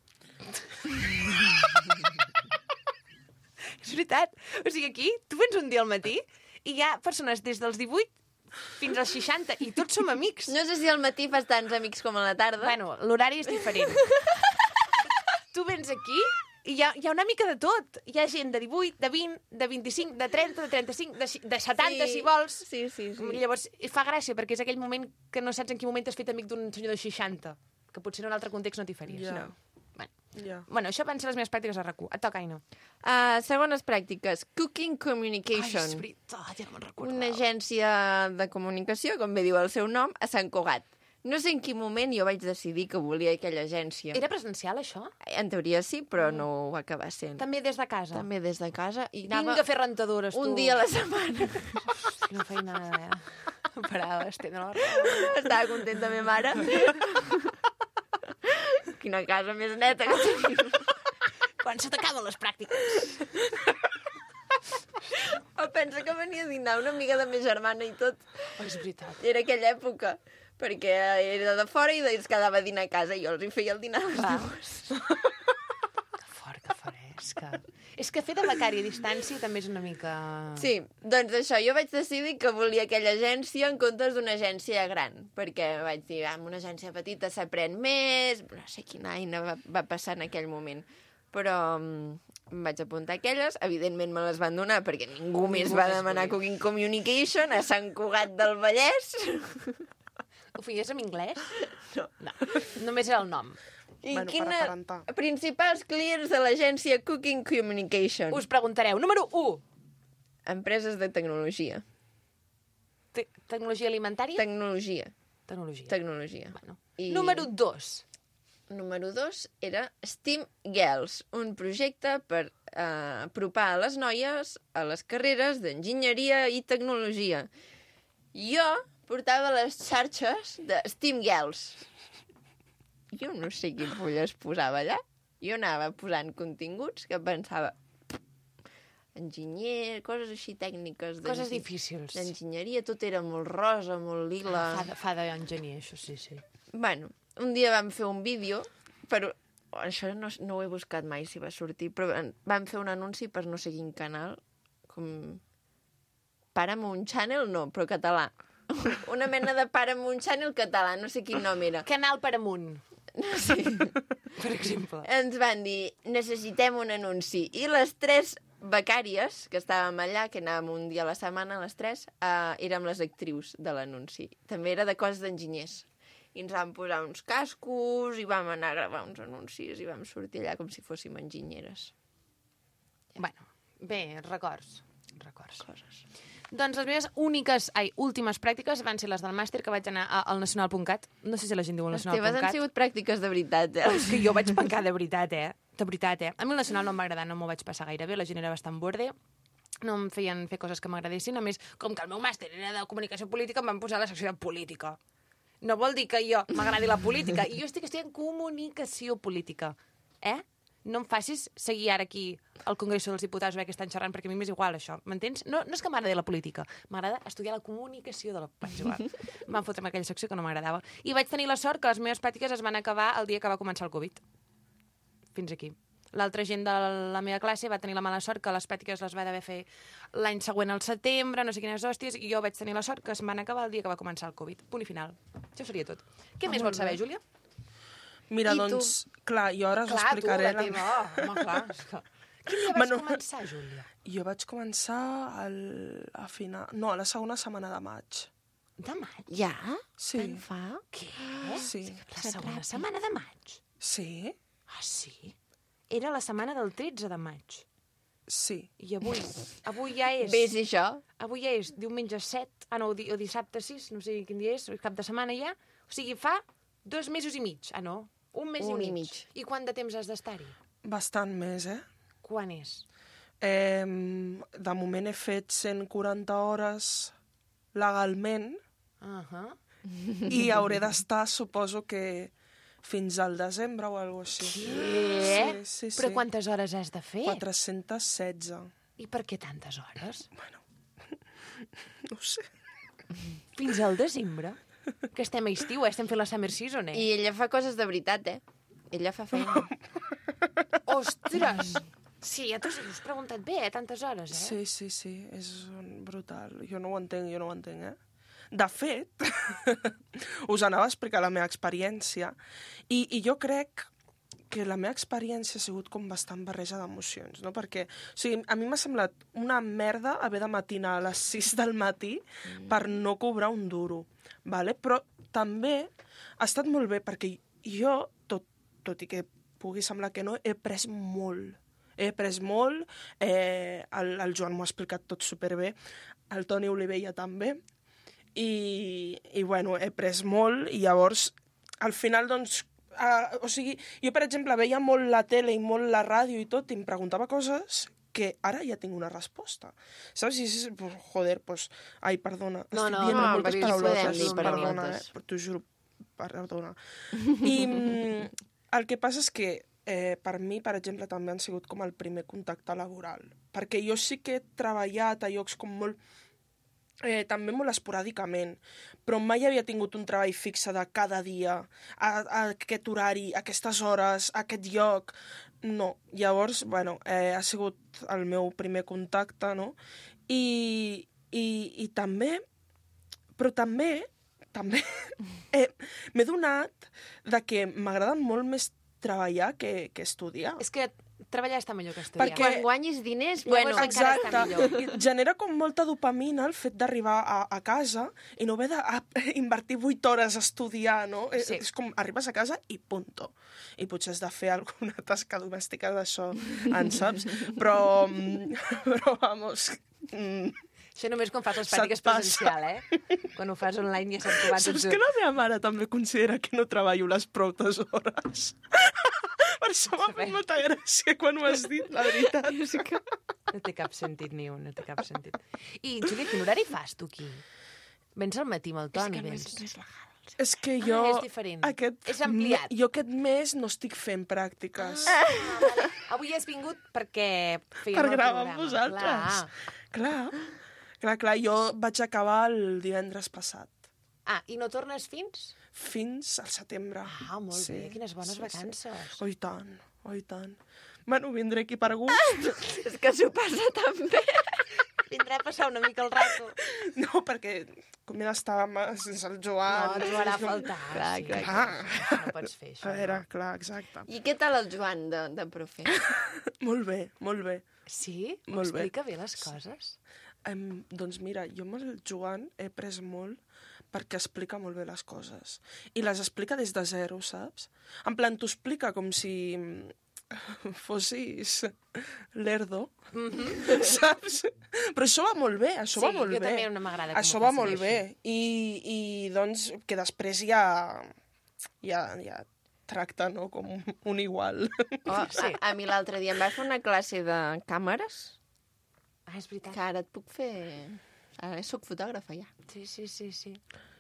És veritat. O sigui, aquí, tu vens un dia al matí i hi ha persones des dels divuit fins als seixanta i tots som amics. No sé si al matí fas tants amics com a la tarda. Bueno, l'horari és diferent. Tu vens aquí i hi ha, hi ha una mica de tot. Hi ha gent de divuit, de vint, de vint-i-cinc, de trenta, de trenta-cinc, de, si- de setanta, Sí. si vols. Sí, sí, sí. Llavors, fa gràcia, perquè és aquell moment que no saps en quin moment t'has fet amic d'un senyor de seixanta, que potser en un altre context no t'hi faries. Ja. No. Bueno. Ja. bueno, això van ser les meves pràctiques a RAC u. Et toca, Aina. Uh, segones pràctiques. Cooking Ai, Communication. és veritat, ja no me'n recordo. Una agència de comunicació, com bé diu el seu nom, a Sant Cugat. No sé en quin moment jo vaig decidir que volia aquella agència. Era presencial, això? En teoria sí, però no ho va acabar sent. També des de casa? També des de casa. I anava Vinga a fer rentadores, tu. un dia a la setmana. Quina feinada, eh? Parava, estendre la roba. Estava contenta ma mare. Quina casa més neta que tenim. Quan se t'acaben les pràctiques. O pensa que venia a dinar una amiga de ma germana i tot. Oh, és veritat. Era aquella època, perquè era de fora i es quedava a dinar a casa i jo els hi feia el dinar a les Clar. dues. Que fort, que fresca. És que fer de becari a distància també és una mica... Sí, doncs això, jo vaig decidir que volia aquella agència en comptes d'una agència gran, perquè vaig dir, ah, amb una agència petita s'aprèn més, no sé quina eina va, va passar en aquell moment, però um, em vaig apuntar a aquelles, evidentment me les van donar perquè ningú més va més demanar volia. Cooking Communication a Sant Cugat del Vallès. Ho feies en anglès? No. No, només era el nom. I Bueno, per quina... aparentar. Principals clients de l'agència Cooking Communication. Us preguntareu. Número u. Empreses de tecnologia. Te tecnologia alimentària? Tecnologia. Tecnologia. Tecnologia. Bueno. I- Número dos. Número dos era STEAM Girls, un projecte per eh, apropar a les noies a les carreres d'enginyeria i tecnologia. Jo portava les xarxes de STEAM Girls. Jo no sé quin full es posava allà. Jo anava posant continguts que pensava enginyer, coses així tècniques. Coses d'engi- difícils. D'enginyeria, tot era molt rosa, molt lila. Fa de, fa d'enginyer, això sí, sí. Bueno, un dia vam fer un vídeo, però això no, no ho he buscat mai si va sortir, però en- vam fer un anunci per no sé quin canal, com Paramount Channel, no, però català. Una mena de Paramount Channel català, no sé quin nom era. Canal per amunt, No sé. per exemple. Ens van dir, necessitem un anunci. I les tres becàries, que estàvem allà, que anàvem un dia a la setmana, les tres, uh, érem les actrius de l'anunci. També era de coses d'enginyers. I ens vam posar uns cascos i vam anar a gravar uns anuncis i vam sortir allà com si fóssim enginyeres. Bueno, bé, records. Records. Coses. Doncs les meves úniques, ai, últimes pràctiques van ser les del màster que vaig anar a- al nacional punt cat. No sé si la gent diu el Les nacional teves punt han cat. sigut pràctiques de veritat, eh? Però és que jo vaig pencar de veritat, eh? De veritat, eh? A mi el nacional no em va agradar, no m'ho vaig passar gaire bé, la gent era bastant borde, no em feien fer coses que m'agradessin, a més, com que el meu màster era de comunicació política, em van posar a la secció de política. No vol dir que jo m'agradi la política, i jo estic estudiant comunicació política, eh? No em facis seguir ara aquí al Congreso dels Diputats o bé que estan xerrant, perquè a mi m'és igual això, m'entens? No, no és que m'agradi la política, m'agrada estudiar la comunicació de la... Vaig igual. Em van fotre en aquella secció que no m'agradava. I vaig tenir la sort que les meves pràctiques es van acabar el dia que va començar el Covid. fins aquí. L'altra gent de la meva classe va tenir la mala sort que les pràctiques les va d'haver fer l'any següent al setembre, no sé quines hòsties, i jo vaig tenir la sort que es van acabar el dia que va començar el Covid. Punt i final. Això seria tot. Què Ah, més molt vols saber, bé. Júlia? Mira, I tu? doncs, clar, jo ara us Clar, tu, explicaré... la teva... Oh, home, clar. és que- Quin dia vas Bueno, començar, Júlia? Jo vaig començar al, a final... No, a la segona setmana de maig. De maig? Ja? Sí. Tant fa? Què? Sí. La segona setmana de maig? Sí? Ah, sí? Era la setmana del tretze de maig. Sí. I avui, avui ja és... Ves i això? Avui ja és diumenge set, ah no, o, di o dissabte sis, no sé quin dia és, cap de setmana ja. O sigui, fa dos mesos i mig. Ah, no, un mes Un i i mig. mig. I quant de temps has d'estar-hi? Bastant més, eh? Quan és? eh? De moment he fet cent quaranta hores legalment Uh -huh. i hauré d'estar, suposo que fins al desembre o alguna cosa així. Què? Sí, sí, Però sí. quantes hores has de fer? quatre-cents setze. I per què tantes hores? Bueno, no ho sé. Fins al desembre? Que estem a estiu, eh? Estem fent la summer season, eh? I ella fa coses de veritat, eh? Ella fa feina. Ostres! Sí, ja t'ho has preguntat bé, eh? Tantes hores, eh? Sí, sí, sí, és brutal. Jo no ho entenc, jo no ho entenc, eh? De fet, us anava a explicar la meva experiència i, i jo crec que la meva experiència ha sigut com bastant barreja d'emocions, no? Perquè, o sigui, a mi m'ha semblat una merda haver de matinar a les sis del matí mm. per no cobrar un duro, vale? Però també ha estat molt bé perquè jo, tot, tot i que pugui semblar que no, he pres molt. He pres molt, eh, el, el Joan m'ho ha explicat tot superbé, el Toni Olivella també, i, i bueno, he pres molt, i llavors, al final, doncs, uh, o sigui, jo, per exemple, veia molt la tele i molt la ràdio i tot, i em preguntava coses que ara ja tinc una resposta. Saps? I és, pues, joder, pues... Ai, perdona, No, estic no, dient no, moltes perquè aquí podem paraulotes, dir perdona, eh? paraulotes. Però t'ho juro, perdona. I mm, el que passa és que eh, per mi, per exemple, també han sigut com el primer contacte laboral. Perquè jo sí que he treballat a llocs com molt... Eh, també molt esporàdicament, però mai havia tingut un treball fixe de cada dia, a, a aquest horari, a aquestes hores, a aquest lloc. No. Llavors, bueno, eh, ha sigut el meu primer contacte, no? I, i, i també, però també, també eh, m'he donat de que m'agrada molt més treballar que, que estudiar. És que treballar està millor que estudiar. Perquè- Quan guanyis diners, Llavors bueno, encara Exacte. està millor. I genera com molta dopamina el fet d'arribar a, a casa i no haver d'invertir vuit hores a estudiar, no? Sí. És com arribes a casa i punto. I potser has de fer alguna tasca domèstica d'això, en saps? Però, mm, però vamos... mm, Això només quan fas les Se't pràctiques passa. presencial, eh? Quan ho fas online ja saps que vas Saps que la meva mare també considera que no treballo les proutes hores? Per això m'ha fet molta gràcia quan ho has dit, la veritat. No té cap sentit ni un, no té cap sentit. I, Júlia, quin horari fas tu aquí? Vens al matí amb el Toni, vens. És que jo... Ah, és diferent. Aquest, És ampliat. me- Jo aquest mes no estic fent pràctiques. Ah, avui has vingut perquè fèiem Per el gravar amb programa. vosaltres. Clar. Clar, clar, clar, jo vaig acabar el divendres passat. Ah, i no tornes fins? Fins al setembre. Ah, molt bé, quines bones vacances. Oh, i tant, oh, i tant. Bueno, vindré aquí per gust. és que s'ho passa tan bé. Vindrà a passar una mica el rato. No, perquè com ja estàvem sense el Joan... No, trobarà a faltar. Clar, sí. clar, clar. No pots fer això. A veure, clar, exacte. I què tal el Joan de, de profe? Molt bé, molt bé. Sí? Molt bé. M'explica bé les coses? Um, doncs mira, jo amb el Joan he après molt perquè explica molt bé les coses. I les explica des de zero, saps? En plan, t'ho explica com si mm, fossis l'Erdo, mm-hmm. saps? Però això va molt bé, això Sí, va molt jo bé. també no m'agrada com Això ho va faci molt bé. així. I, I doncs que després ja, ja, ja tracta, no?, com un, un igual. Oh, a, a mi l'altre dia em va fer una classe de càmeres, Ah, és veritat. que ara et puc fer... Ara soc fotògrafa, ja. Sí, sí, sí, sí.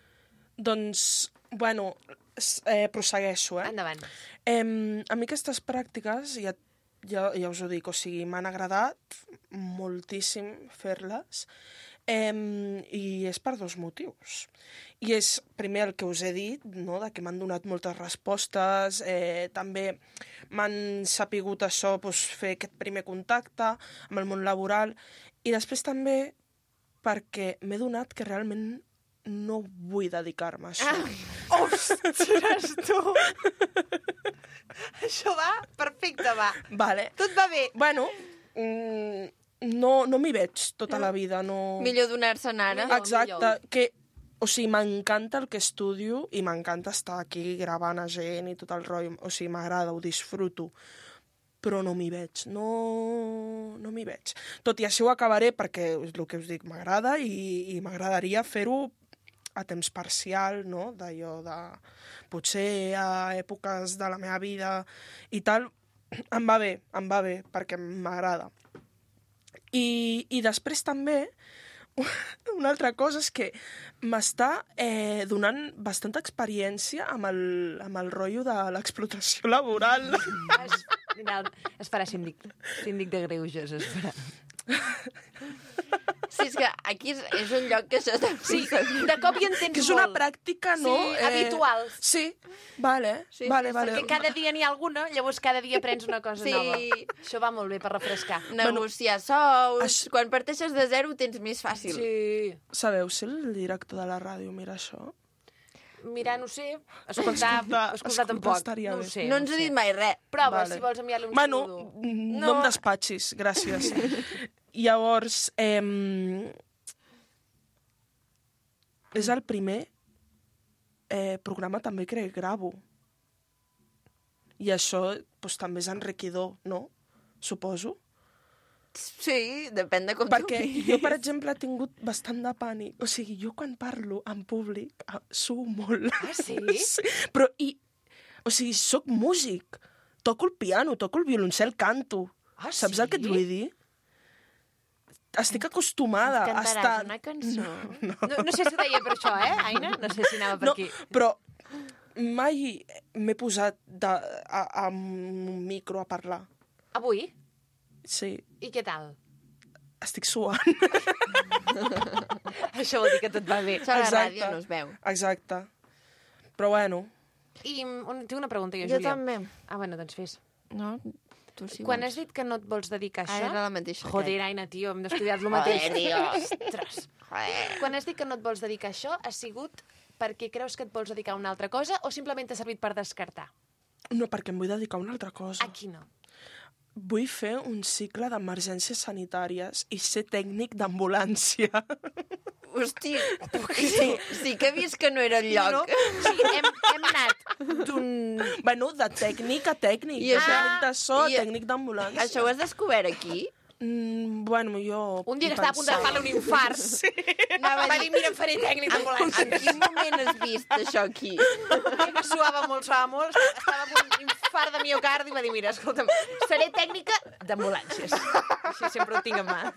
Doncs, bueno, s- eh, prosegueixo, eh? Endavant. Eh, a mi aquestes pràctiques, ja, ja, ja us ho dic, o sigui, m'han agradat moltíssim fer-les. Eh, I és per dos motius. I és, primer, el que us he dit, no?, de que m'han donat moltes respostes, eh, també m'han sapigut això, doncs, fer aquest primer contacte amb el món laboral, i després també perquè m'he donat que realment no vull dedicar-me a això. Ah, ostres, tu! Això va perfecte, va. Vale. Tot va bé. Bueno, mm, no, no m'hi veig tota la vida. No... Millor donar-se'n ara. Exacte, que, o sigui, m'encanta el que estudio i m'encanta estar aquí gravant a gent i tot el rotllo. O sigui, m'agrada, ho disfruto. Però no m'hi veig, no, no m'hi veig. Tot i així ho acabaré perquè, és el que us dic, m'agrada i, i m'agradaria fer-ho a temps parcial, no?, d'allò de... Potser a èpoques de la meva vida i tal, em va bé, em va bé, perquè m'agrada. I, I després també, una altra cosa és que m'està eh, donant bastanta experiència amb el, amb el rotllo de l'explotació laboral. Es, mira, es farà síndic, síndic de greuges, es farà. Sí, és que aquí és, és un lloc que això... Sí, de cop hi entens Que és una molt. pràctica, no? Sí, habitual. Sí, vale, Sí, vale, sí, vale. Perquè cada dia n'hi ha alguna, llavors cada dia aprens una cosa Sí. nova. Això va molt bé per refrescar. Negociar sous... Això- Quan parteixes de zero ho tens més fàcil. Sí. Sabeu si el director de la ràdio mira això? Mira, no sé, escoltar, Escoltar- escoltar escoltar tampoc. estaria No ho bé. sé, No ens ho ha sé. dit mai res. Prova, Vale. si vols enviar-li un Bueno, saludo. no, No. em despatxis, gràcies. Llavors, eh, és el primer eh, programa també que gravo. I això doncs, també és enriquidor, no? Suposo. Sí, depèn de com Perquè tu jo, per exemple, he tingut bastant de pànic. O sigui, jo quan parlo en públic ah, suo molt. Ah, sí? sí? Però, i, o sigui, sóc músic. Toco el piano, toco el violoncel, canto. Ah, Saps sí? el que et vull dir? Estic acostumada a Cantaràs estar... una cançó. No, no sé si ho deia per això, eh, Aina? No sé si anava per No, aquí. però mai m'he posat de, a, a un micro a parlar. Avui? Sí, I què tal? estic suant. Això vol dir que tot va bé. Això a la Exacte. ràdio no es veu. Exacte. Però bueno, I un, tinc una pregunta, jo, Jo Júlia. també. Ah, bueno, doncs fes. No? Tu sí Quan vols. has dit que no et vols dedicar a Ah, això... era la mateixa, Joder, crec. Aina, tio, hem d'estudiar el mateix. Joder, tio. Ostres. Joder. Quan has dit que no et vols dedicar a això, ha sigut perquè creus que et vols dedicar a una altra cosa o simplement t'ha servit per descartar? no, perquè em vull dedicar a una altra cosa. Aquí no. Vull fer un cicle d'emergències sanitàries i ser tècnic d'ambulància. Hosti, sí, sí que he vist que no era el lloc. No? O sigui, hem, hem anat d'un... Bueno, de tècnic a tècnic. I de això- tècnic de so, i- tècnic d'ambulància. Això ho has descobert aquí? Mm, bueno, jo... Un dia que estava a punt de fer-li un infart. Sí. Anava a Va dir- dir, mira, em faré tècnic En, d'ambulància. en quin moment has vist això aquí? Que suava molt, suava molt, estava amb un infart de miocardi i va dir, mira, escolta'm, seré tècnica d'ambulàncies. Així sempre ho tinc a mà.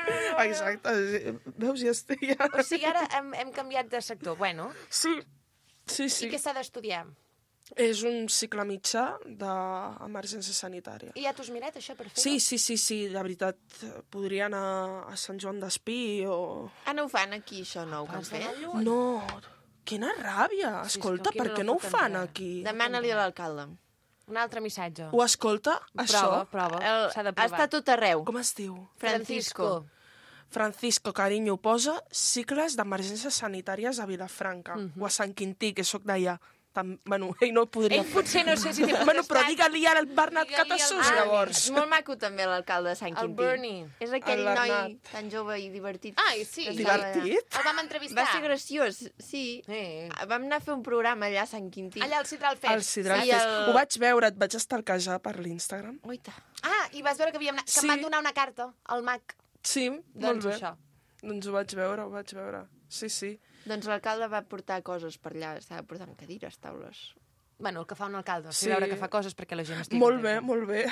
Exacte. sí. Veus, ja estic... Ja... O sigui, ara hem, hem canviat de sector. Bueno, Sí, sí, sí. i què s'ha d'estudiar? És un cicle mitjà d'emergència sanitària. I ja t'ho has mirat, això, per fer-ho? Sí, sí, sí, sí, de veritat, podria anar a Sant Joan d'Espí o... Ah, no ho fan aquí, això nou que han fet? No, quina ràbia! Sí, Escolta, és que aquí per no què no ho foten fan res. aquí? Demana-li a l'alcalde. Un altre missatge. Ho escolta, això? Prova, prova. El, S'ha de provar. està tot arreu. Com es diu? Francisco. Francisco, carinyo, posa cicles d'emergències sanitàries a Vilafranca o a Sant Quintí, que sóc d'allà. Tam... Bueno, ell no ho podria Ell potser no sé si té Bueno, però potestat. digue-li ara al Bernat Digue-li al Catassús, Berni. llavors. És molt maco també l'alcalde de Sant El Quintí. Bernie. És aquell El noi Bernat. tan jove i divertit. Ai, sí. que estava allà. Divertit? El vam entrevistar. Va ser graciós, sí. Eh. Vam anar a fer un programa allà a Sant Quintí. Allà al Citral Fest. El Sidral Sí, Fest. el- Ho vaig veure, et vaig estalquejar per l'Instagram. Oita. Ah, i vas veure que, havíem anat, que Sí. em van donar una carta al Mac. Sí, molt Doncs bé. això. Doncs ho vaig veure, ho vaig veure. Sí, sí. Doncs l'alcalde va portar coses per allà. Estava portant cadires, taules. Bueno, el que fa un alcalde. Sí. Sí. Veure que fa coses perquè la gent estigui Molt bé, contenta. molt bé.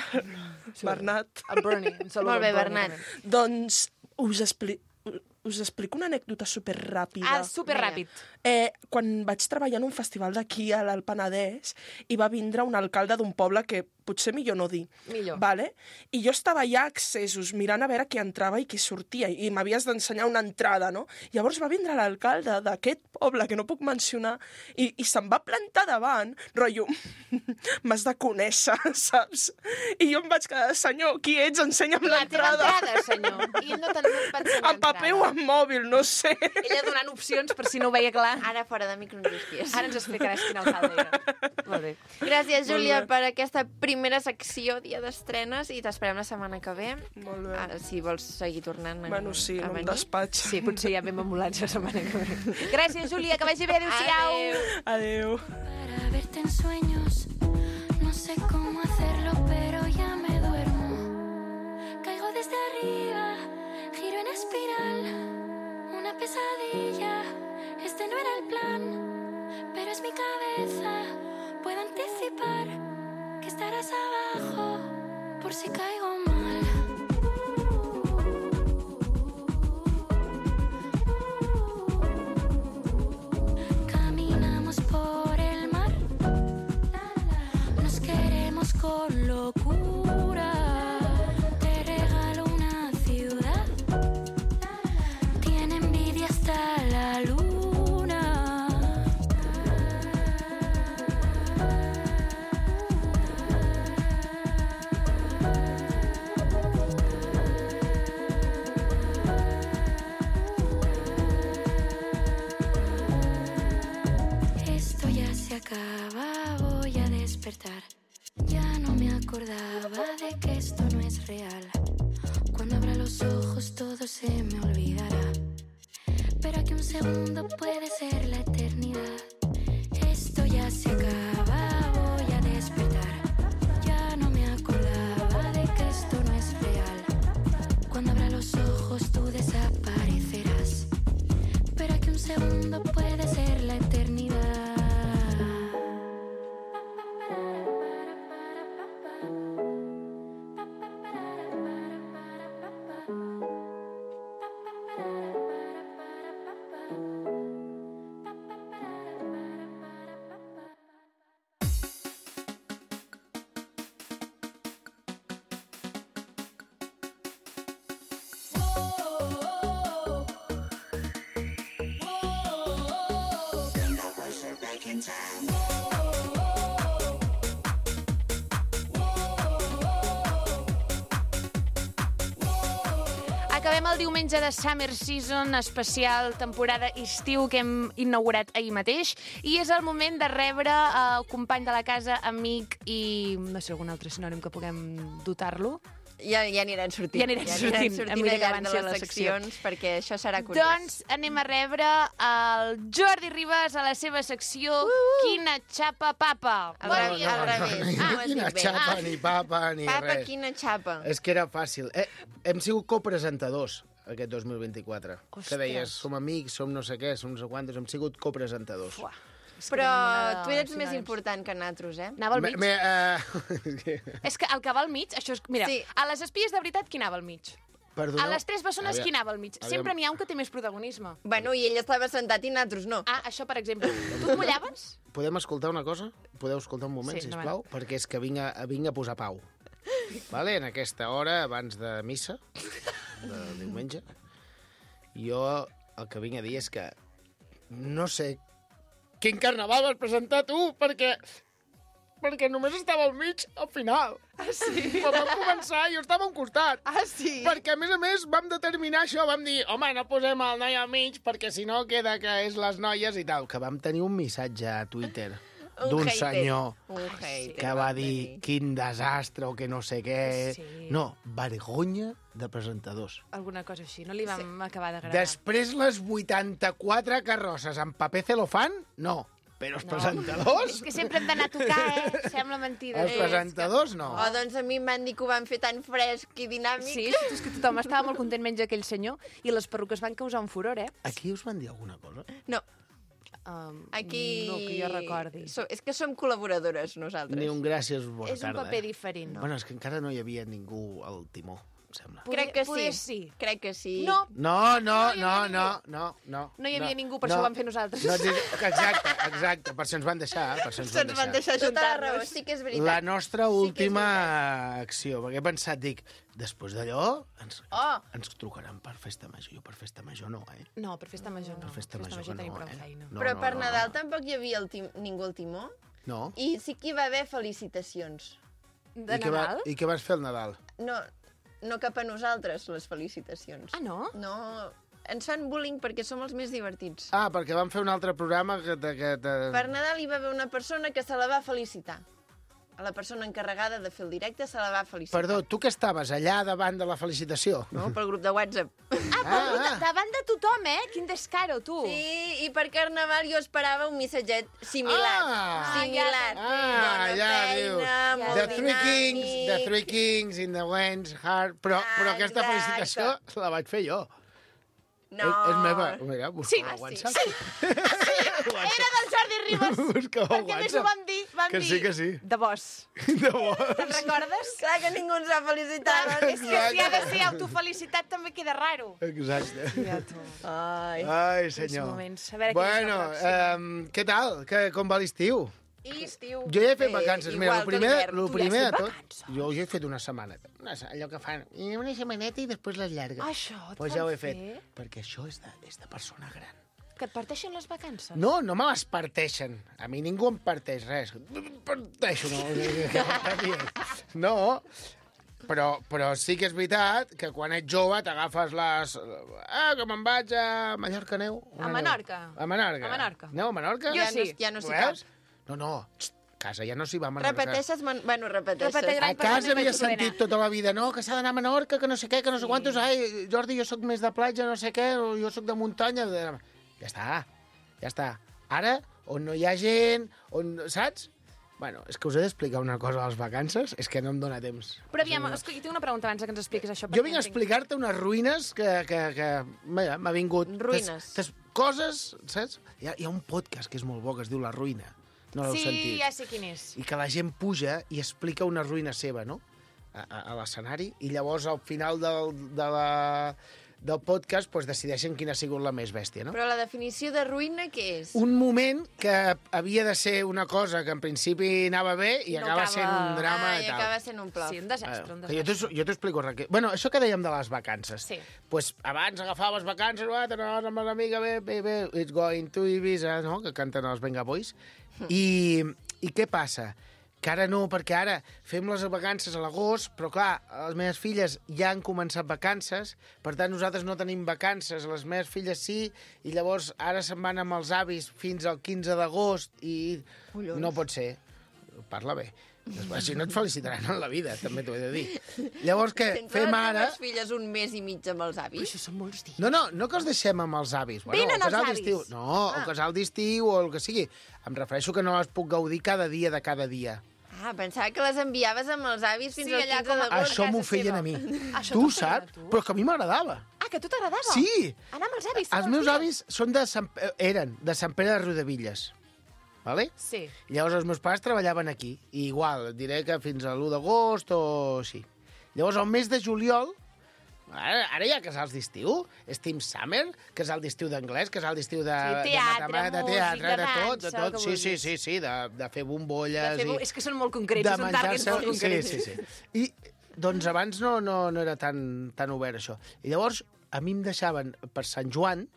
Bernat. El Bernie. Un saludo Molt bé, al Bernie, Bernat. també. Doncs us, expli us explico una anècdota superràpida. Ah, superràpid. Eh, quan vaig treballar en un festival d'aquí, a l'Alt Penedès, i va vindre un alcalde d'un poble que potser millor no dir. Millor. Vale? I jo estava allà accessos, mirant a veure qui entrava i qui sortia, i m'havies d'ensenyar una entrada, no? Llavors va vindre l'alcalde d'aquest poble, que no puc mencionar, i, i se'm va plantar davant, rotllo, m'has de conèixer, saps? I jo em vaig quedar, senyor, qui ets? Ensenya'm La teva l'entrada. entrada, senyor. I ell no te'n va ensenyar En paper o en mòbil, no sé. Ella donant opcions per si no ho veia clar. Ara fora de micro no risquies. Ara ens explicaràs quin alcalde era. Molt bé. Gràcies, Júlia, per aquesta primera secció, dia d'estrenes, i t'esperem la setmana que ve. Molt bé. Ah, si vols seguir tornant a, Bueno, sí, a no em venir. despatx. Sí, potser ja vam ambulants la setmana que ve. Gràcies, Júlia, que vagi bé. Adéu-siau. Adéu. Para verte en sueños, no sé cómo hacerlo, pero ya me duermo. Caigo desde arriba, giro en espiral, una pesadilla. Este no era el plan, pero es mi cabeza. Puedo anticipar que estarás abajo por si caigo mal. Caminamos por el mar, nos queremos con locura. Te regalo una ciudad, tiene envidia hasta la luna. Esto ya se acaba, voy a despertar. Ya no me acordaba de que esto no es real. Cuando abra los ojos todo se me olvidará. Pero que un segundo puede ser la eternidad. Esto ya se acaba, voy a despertar. Ya no me acordaba de que esto no es real. Cuando abra los ojos tú desaparecerás. Pero que un segundo puede ser la eternidad. Acabem el diumenge de Summer Season, especial temporada estiu que hem inaugurat ahir mateix, i és el moment de rebre el company de la casa, amic i no sé, algun altre sinònim que puguem dotar-lo. Ja, ja aniran sortint. Ja aniran sortint, a sortint mesura al que llarg avanci de la les secció. seccions, perquè això serà curiós. Doncs anem a rebre el Jordi Ribas a la seva secció Uh! Quina xapa papa. Al Bon revés, dia. al revés. Ni Ah, ho has quina dit bé. xapa, Ah, ni papa, ni Papa, res. quina xapa. És que era fàcil. Eh, hem sigut copresentadors aquest dos mil vint-i-quatre. Ostres. Que deies, som amics, som no sé què, som no sé quantos, hem sigut copresentadors. Fuà. És que Però tenim una tu de ets més sinònims. important que nosaltres, eh? Anava al Me, mig. me, uh... És que el que va al mig, això és... Mira, Sí. a les espies de veritat, qui anava al mig? Perdoneu? A les tres bessones, Aviam. qui anava al mig? Aviam. Sempre n'hi ha un que té més protagonisme. Bueno, i ell estava sentat i nosaltres no. Ah, això, per exemple. Tu et mullaves? Podem escoltar una cosa? Podeu escoltar un moment, Sí, sí, endavant. sisplau? Perquè és que vinc a, vinc a posar pau. Vale? En aquesta hora, abans de missa, de diumenge, jo el que vinc a dir és que no sé quin carnaval vas presentar tu, perquè perquè només estava al mig al final. Ah, sí? Quan vam començar jo estava a un costat. Ah, sí? Perquè, a més a més, vam determinar això, vam dir, home, no posem el noi al mig perquè si no queda que és les noies i tal. Que vam tenir un missatge a Twitter Un d'un hater. senyor Un hater. que va dir quin desastre o que no sé què. Sí. No, vergonya de presentadors. Alguna cosa així. No li vam sí. acabar d'agradar. Després les vuitanta-quatre carrosses en paper celofan, no. Però els No. presentadors... És que sempre hem d'anar a tocar, eh? Sembla mentida. Els presentadors, no. Oh, doncs a mi em van dir que ho van fer tan fresc i dinàmic. Sí, és que tothom estava molt content menys aquell senyor i les perruques van causar un furor, eh? Aquí us van dir alguna cosa? No, Um, aquí... No, que jo recordi. So, és que som col·laboradores, nosaltres. Ni un gràcies us És un tarda, paper eh? diferent, no? Bueno, és que encara no hi havia ningú al timó em sembla. Crec que Poder sí. sí. Crec que sí. No, No, no, hi no, havia no, no, no. no hi havia ningú, per això ho vam fer nosaltres. No, exacte, exacte, per això ens van deixar, per això ens van Se'ns van deixar. deixar Tota la raó, juntar-nos. sí que és veritat. La nostra Sí que és última acció, perquè he pensat, dic, després d'allò ens, Oh. ens trucaran per festa major. Jo per festa major no, eh? No, per festa major no. Per festa major tenim no, prou eh? feina. No, Però no, per no, Nadal no. tampoc hi havia el tim... ningú al timó. No? I sí que hi va haver felicitacions. De I què, va, Nadal? I què vas fer al Nadal? No, no cap a nosaltres, les felicitacions. Ah, no? No, ens fan bullying perquè som els més divertits. Ah, perquè vam fer un altre programa que... que, que, que... Per Nadal hi va haver una persona que se la va felicitar. A la persona encarregada de fer el directe se la va felicitar. Perdó, tu que estaves allà davant de la felicitació? No, pel grup de WhatsApp. Ah, ah, ah. Davant de tothom, eh? Quin descaro, tu. Sí, i per Carnaval jo esperava un missatget similar. Ah. Similar. Ah, Bona ja feina, dius. molt The Three Kings, dinàmic. The Three Kings in the Wens, Heart... Però, però aquesta Exacte. felicitació la vaig fer jo. No. És, és meva. Mira, Sí, busca ah, el sí, WhatsApp. sí. Era del Jordi Ribas. Busca el Perquè a més ho WhatsApp. vam dir, vam Que dir... sí, que sí. De vos. De bo. Te'n recordes? Clar que ningú ens va felicitar. És que si ha de ser autofelicitat també queda raro. Exacte. Ja, tu. Ai. Ai, Quins senyor. moments. A veure quin és el Bueno, pròxim. um, què tal? Que, com va l'estiu? I estiu. Jo ja he fet Bé, vacances. igual Mira, el que primer, l'hivern. el Tu ja has primer de fet tot... vacances? Jo, jo he fet una setmana. Una, allò que fan... i Una setmaneta i després les llargues. Això et pues fan ja ho he fer? fet. Perquè això és de, és de persona gran. Que et parteixen les vacances? No, no me les parteixen. A mi ningú em parteix res. Parteixo, no. No, però, però sí que és veritat que quan ets jove t'agafes les... Ah, que me'n vaig a Mallorca, aneu? A Menorca. A Menorca. A Menorca. Aneu a Menorca? Jo Ja sí. no, ja no s'hi Veus? cap. No, no, Xt, casa ja no s'hi va a Menorca. Repeteixes? Man... Bueno, repeteixes. Repeteix. A L'any passat casa no hi havia vaig poder sentit anar. tota la vida, no, que s'ha d'anar a Menorca, que no sé què, que no sé Sí. quantos... Ai, Jordi, jo sóc més de platja, no sé què, o jo sóc de muntanya... Ja està, ja està. Ara, on no hi ha gent, on... Saps? Bueno, és que us he d'explicar una cosa a les vacances, és que no em dóna temps. Però aviam, escolta, tinc una pregunta abans que ens expliquis això. Jo vinc a explicar-te unes ruïnes que, que, que mira, m'ha vingut... Ruïnes. Tes, tes coses, saps? Hi ha, hi ha un podcast que és molt bo, que es diu La Ruïna. No l'heu Sí, sentit? ja sé quin és. I que la gent puja i explica una ruïna seva, no? A, a, a l'escenari, i llavors al final del, de la, del podcast pues, decideixen quina ha sigut la més bèstia, no? Però la definició de ruïna què és? Un moment que havia de ser una cosa que en principi anava bé i No acaba, acaba- sent un drama ah, i i tal. acaba sent un plop. Sí, un desastre, un Eh, que jo desastre. t'ho- jo t'ho explico, Raquel. Bueno, això que dèiem de les vacances. Sí. Pues abans agafaves vacances, va, t'anaves amb l'amiga, bé, bé, bé, it's going to Ibiza, no?, que canten els Venga Boys. I, I què passa? Que ara no, perquè ara fem les vacances a l'agost, però clar, les meves filles ja han començat vacances, per tant nosaltres no tenim vacances, les meves filles sí, i llavors ara se'n van amb els avis fins al quinze d'agost i Collons. no pot ser. Parla bé. Si no et felicitaran en la vida, també t'ho he de dir. Llavors què Tens fem les ara... teves filles un mes i mig amb els avis? Això són molts dies. No, no, no que els deixem amb els avis. Venen el casal els avis. d'estiu. No, Ah. el casal d'estiu o el que sigui. Em refereixo que no les puc gaudir cada dia de cada dia. Ah, pensava que les enviaves amb els avis fins Sí, al allà quinze com a- d'agost. Això m'ho casa feien seva. a mi. Això Tu t'ho ho feien a saps? tu? Però és que a mi m'agradava. Ah, que a tu t'agradava? Sí! Anar amb els avis. Els meus avis són de Sant... eh, eren de Sant Pere de Riudevilles. Vale? Sí. Llavors els meus pares treballaven aquí. I igual, et diré que fins a l'u d'agost o així. Llavors, al mes de juliol, ara, ara hi ha casals d'estiu, és Team Summer, casal d'estiu d'anglès, casal d'estiu de, Sí, teatre, de, matema- de músic, teatre, de, de tot, de dansa, el tot. que Sí, sí, vulguis. sí, sí, de, de fer bombolles. De fer... i... És que són molt concrets, són targets molt concrets. Sí, sí, sí. I, doncs abans no, no, no era tan, tan obert això. I llavors a mi em deixaven per Sant Joan,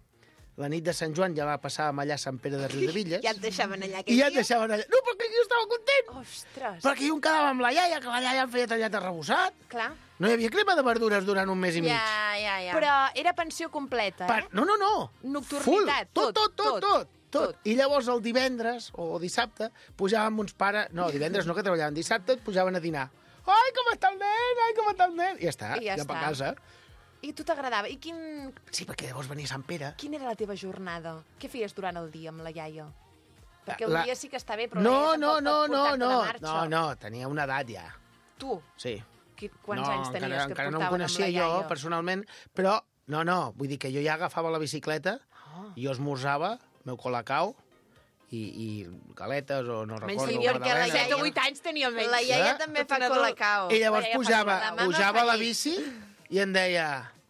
la nit de Sant Joan ja va passar allà a Sant Pere de Riudevilles, Ja et deixaven allà i aquell ja et dia? deixaven allà. No, perquè jo estava content, Ostres. perquè jo em quedava amb la iaia, que la iaia em feia tallat arrebossat. Clar. No hi havia crema de verdures durant un mes i mig. Ja, ja, ja. Però era pensió completa, eh? Per... No, no, no. Nocturnitat, Full. Tot, tot, tot, tot, tot, tot. tot. I llavors el divendres o dissabte pujàvem uns pares... No, divendres no, que treballaven. Dissabte et pujaven a dinar. Ai, com està el nen? Ai, com està el nen? I ja està, I ja ja per està. casa. I a tu t'agradava. I quin... Sí, perquè llavors venia Sant Pere. quina era la teva jornada? Què feies durant el dia amb la iaia? Perquè La- un dia sí que està bé, però No, la iaia no, tampoc no, pot no, portar-te no. de marxa. No, no, tenia una edat ja. Tu, Sí. qui, quants no, anys tenies encara, que et encara no em portaven coneixia amb la jo, iaia? personalment, però no, no, vull dir que jo ja agafava la bicicleta, Oh. jo esmorzava, meu colacao, i, i galetes, o no Menys recordo, li diuen que la magdalenes. set o vuit anys tenia menys. La iaia Eh? també Tot fa un adult. colacao. I llavors La iaia fa pujava, la mama pujava fa a la llet. bici i em deia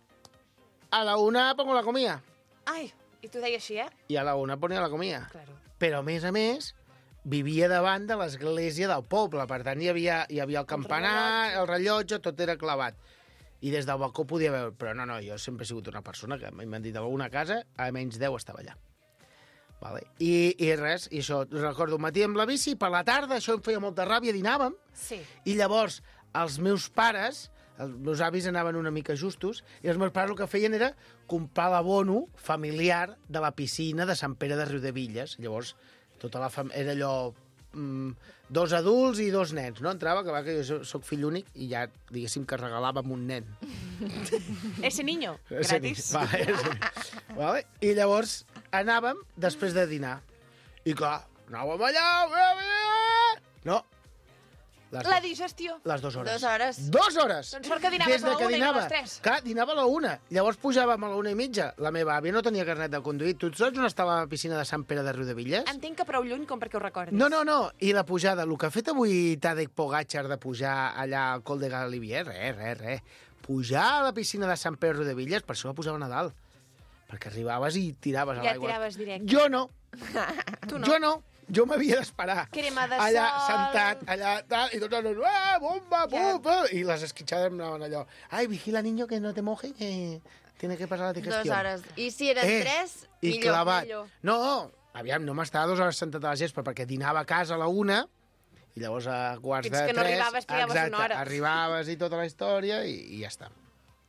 a la una pongo la comida. Ai, i tu deia així, eh? I a la una ponia la comida. Claro. Però, a més a més, vivia davant de l'església del poble. Per tant, hi havia, hi havia el campanar, el rellotge, tot era clavat. I des del balcó podia veure... Però no, no, jo sempre he sigut una persona que m'han dit alguna casa, a menys deu estava allà. Vale. I, I res, i això, recordo, un matí amb la bici, per la tarda, això em feia molta ràbia, dinàvem, Sí. i llavors els meus pares, els meus avis anaven una mica justos, i els meus pares el que feien era comprar l'abono familiar de la piscina de Sant Pere de Riudevilles. Llavors, tota la fam... era allò... Mm, dos adults i dos nens, no? Entrava, que va, que jo soc fill únic, i ja, diguéssim, que regalàvem un nen. Ese niño, Ese gratis. ni- Vale, ese... vale. I llavors anàvem després de dinar. I clar, anàvem allà... No. Les, La digestió. les dues hores. Dues hores. Dues hores! Doncs sort que dinaves Des de a la que una i no a dinava. les tres. Clar, dinava a la una. Llavors pujàvem a la una i mitja. La meva àvia no tenia carnet de conduir. Tu saps on estava la piscina de Sant Pere de Riudevilles? Entenc que prou lluny com perquè ho recordis. No, no, no. I la pujada, el que ha fet avui Tadek Pogacar de pujar allà al Col de Galibier, res, res, res. Pujar a la piscina de Sant Pere de Riudevilles, per això la pujaven a dalt. Perquè arribaves i tiraves a Ja l'aigua. tiraves directe. Jo no. Tu no. Jo no. Jo m'havia d'esperar. Crema de allà, sol. sentat, allà, tal, i tots els... Ah, bomba, pum, pum, i les esquitxades em anaven allò. Ai, vigila, niño, que no te moje, que tiene que pasar la digestión. Dues hores. I si eren Eh, tres, I millor. clavat. millor. No, aviam, no m'estava dues hores sentat a la gespa, perquè dinava a casa a la una, i llavors a quarts Fins de que no tres... arribaves, trigaves exacte, una hora. Arribaves i tota la història, i, i ja està.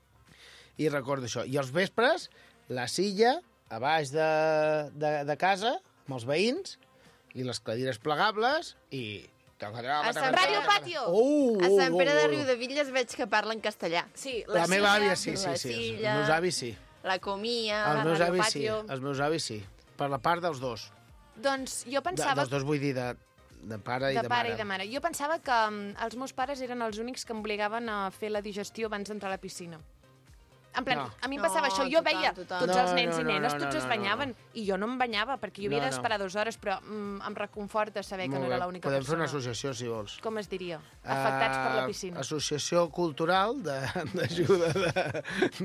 I recordo això. I els vespres, la silla, a baix de, de, de casa, amb els veïns, i les cadires plegables, i... A Sant Ràdio Patio. Uh, A Sant Pere de uh, uh. Riudevilles veig que parlen castellà. Sí, La, la, meva silla, àvia sí, sí, la sí. silla. Els meus avis sí. La comia... Els meus Radio avis sí. Patio. Els meus avis sí. Per la part dels dos. Doncs jo De, pensava... dels dos vull dir de, de pare i de de, pare mare. i de mare. Jo pensava que um, els meus pares eren els únics que em obligaven a fer la digestió abans d'entrar a la piscina. En plan, No. a mi em No, passava això, jo total, veia total. tots No, els nens no, i no, nenes, no, tots no, es no, banyaven, i jo no em banyava, perquè jo havia No, no. d'esperar dues hores, però mm, em reconforta saber que Molt no era bé. l'única Podem fer persona. una associació, si vols. Com es diria? Afectats per la Eh, piscina. Associació cultural de- d'ajuda de,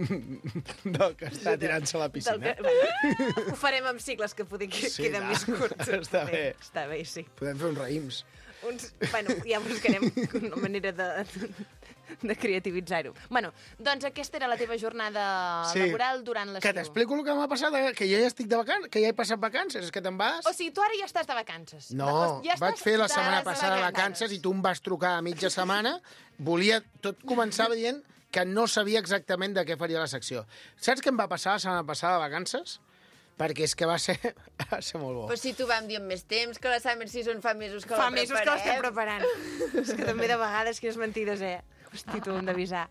del que està tirant-se a la piscina. Del que, bueno, ho farem amb cicles que poder que Sí, queden no. més curts. Està bé. Està bé, sí. Podem fer uns raïms. Uns, bueno, ja buscarem una manera de, de creativitzar-ho. Bueno, doncs aquesta era la teva jornada Sí. laboral durant l'estiu. Que t'explico el que m'ha passat, eh, que jo ja estic de vacances, que ja he passat vacances, és que te'n vas... O sigui, tu ara ja estàs de vacances. No, ja vaig fer la estàs setmana de passada vacances i tu em vas trucar a mitja setmana. Volia... Tot començava dient que no sabia exactament de què faria la secció. Saps què em va passar la setmana passada de vacances? Perquè és que va ser, va ser molt bo. Però si t'ho vam dir amb més temps, que la Summer Season fa mesos que Fa la mesos preparem. que l'estem preparant. És que també de vegades quines mentides, eh? Hosti, tu hem d'avisar.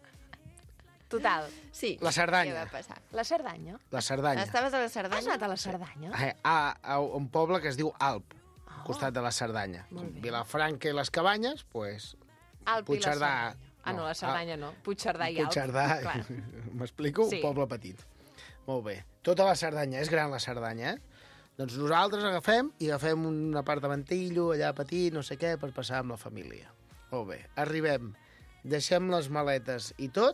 Total. Sí. La Cerdanya. Què va passar? La Cerdanya? La Cerdanya. Estaves a la Has Cerdanya? anat a la Cerdanya? Eh, a, a un poble que es diu Alp, al costat de la Cerdanya. Molt bé. Vilafranca i les Cabanyes, pues, Alp i la Puigcerdà. Cerdanya. Ah, no, No, la Cerdanya no. Puigcerdà i Alp. Puigcerdà, Clar. m'explico? Sí. Un poble petit. Molt bé. Tota la Cerdanya, és gran la Cerdanya, eh? Doncs nosaltres agafem i agafem un apartamentillo allà petit, no sé què, per passar amb la família. Molt bé. Arribem, deixem les maletes i tot,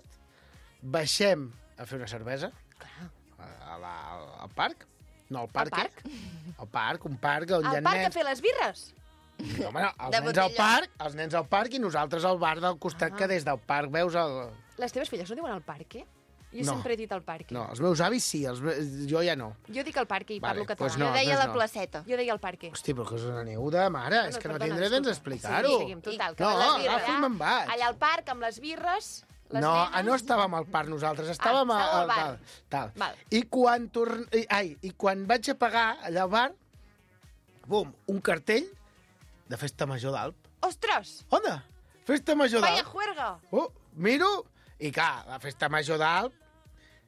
baixem a fer una cervesa Clar. a, a la, al parc. No, al parc. parc? Al parc, un parc on hi Al ha parc a nens. fer les birres? No, home, no, els De nens al botella. parc, els nens al parc i nosaltres al bar del costat, Ah. que des del parc veus el... Les teves filles no diuen al parc, eh? Jo No. sempre he dit al parc. No, els meus avis sí, els me... jo ja no. Jo dic al parc i Vale, parlo català. pues Jo no. deia doncs la no. placeta. Jo deia al parc. Hosti, però que us aneu de mare, és que no tindré temps d'explicar-ho. Sí, seguim, total. que No, vas a birra. agafo i me'n vaig. Allà al parc, amb les birres, les No, nenes... ah, no estàvem al parc nosaltres, estàvem Ah, a, estàveu al al bar. tal. tal. Val. I quan torn... I, ai, I quan vaig a pagar allà al bar, bum, un cartell de Festa Major d'Alp. Ostres! Onda, Festa Major Vaya d'Alp. juerga! Oh, miro, i clar, la Festa Major d'Alp,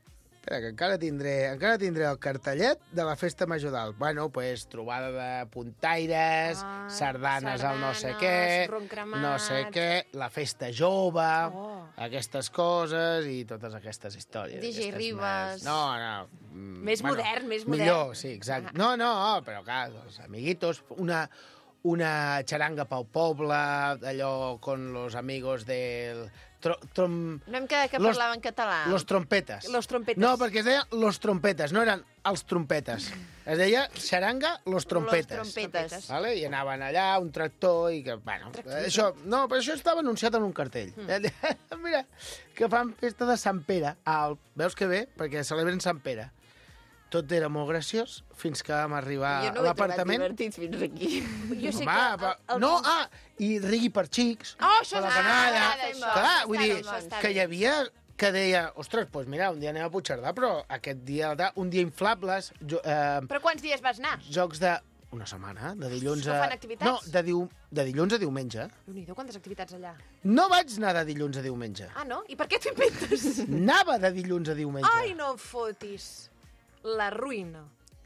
Espera, que encara tindré, encara tindré el cartellet de la festa major dalt. Bueno, pues, trobada de puntaires, Ah, sardanes al no sé sardanes, què, ron cremat. no sé què, la festa jove, Oh. aquestes coses i totes aquestes històries. D J aquestes Ribas. Més... No, no. mm, Més modern, més modern. Millor, sí, exacte. No, no, però clar, els amiguitos, una, una xaranga pel poble, allò con los amigos del... Tro, trom, No hem quedat que Los- parlava en català. los trompetes. Los trompetes. No, perquè es deia los trompetes, no eren els trompetes. Es deia xaranga los trompetes. Los trompetes. Vale? I anaven allà, un tractor, i que, bueno, això, no, però això estava anunciat en un cartell. Mm. Mira, que fan festa de Sant Pere. Al, veus que bé? Perquè celebren Sant Pere. Tot era molt graciós fins que vam arribar Jo no a ho he trobat l'apartament. divertit fins aquí. Jo sé Home, que... però- el- el- No, ah, i rigui per xics. Oh, això per la és- canalla. ah, m'agrada això, Clar, està vull bé, dir, això està que bé. hi havia que deia, ostres, doncs mira, un dia anem a Puigcerdà, però aquest dia, un dia inflables, jo, eh, Però quants dies vas anar? jocs de... Una setmana, de dilluns a... No fan activitats? No, de, diu... de dilluns a diumenge. Déu-n'hi-do, quantes activitats allà. No vaig anar de dilluns a diumenge. Ah, no? I per què t'ho inventes? Anava de dilluns a diumenge. Ai, no em fotis. La ruïna.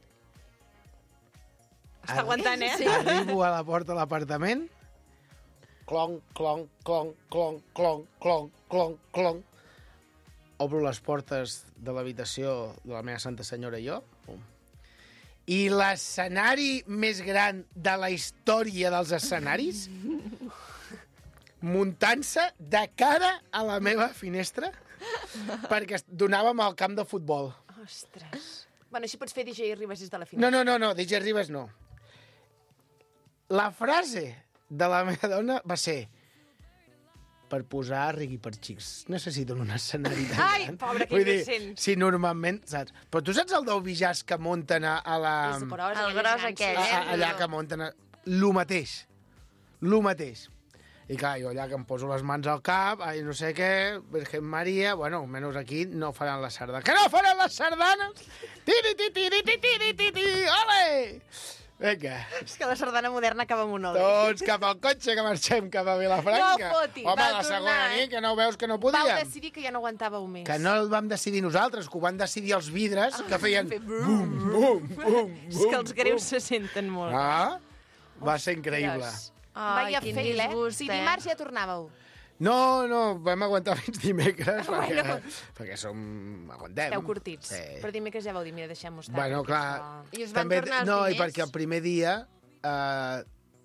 Està aguantant, eh? Sí. Arribo a la porta de l'apartament, clonc, clonc, clonc, clonc, clonc, clonc, clonc, clonc. Obro les portes de l'habitació de la meva Santa Senyora i jo. Pum. I l'escenari més gran de la història dels escenaris, muntant-se de cara a la meva finestra, perquè donàvem al camp de futbol. Ostres. Bueno, així pots fer D J Ribas des de la No, final. no, no, no, D J Ribas no. La frase de la meva dona va ser per posar rigui per xics. Necessito un escenari tan Ai, gran. pobre, que Vull dir, innocent. si normalment, saps? Però tu saps el del Bijàs que munten a, a la... És gros, El aquelles gros nanses. aquell, a, eh? a, allà que munten... A... Lo mateix. Lo mateix. I clar, jo allà que em poso les mans al cap, ai, no sé què, Virgen Maria, bueno, almenys aquí no faran la sardana. Que no faran les sardanes? Tiri, tiri, tiri, tiri, tiri, tiri, ole! Vinga, És que la sardana moderna acaba amb un oli. tots cap al cotxe que marxem cap a Vilafranca. No fotis, Home, va la segona tornar. nit, que no veus que no Vau podíem? decidir que ja no aguantàveu més. Que no el vam decidir nosaltres, que ho van decidir els vidres, que feien fer bum, bum, bum, És que els greus se senten molt. Ah, va ser increïble. Ai, Vaya quin fail, eh? disgust, Si eh? dimarts ja tornàveu. No, no, vam aguantar fins dimecres, perquè, Bueno. perquè som... aguantem. Esteu curtits. Sí. Però dimecres ja vau dir, mira, deixem-ho estar. Bueno, perquè clar, això- I us van tornar els no, i diners? perquè el primer dia... Eh,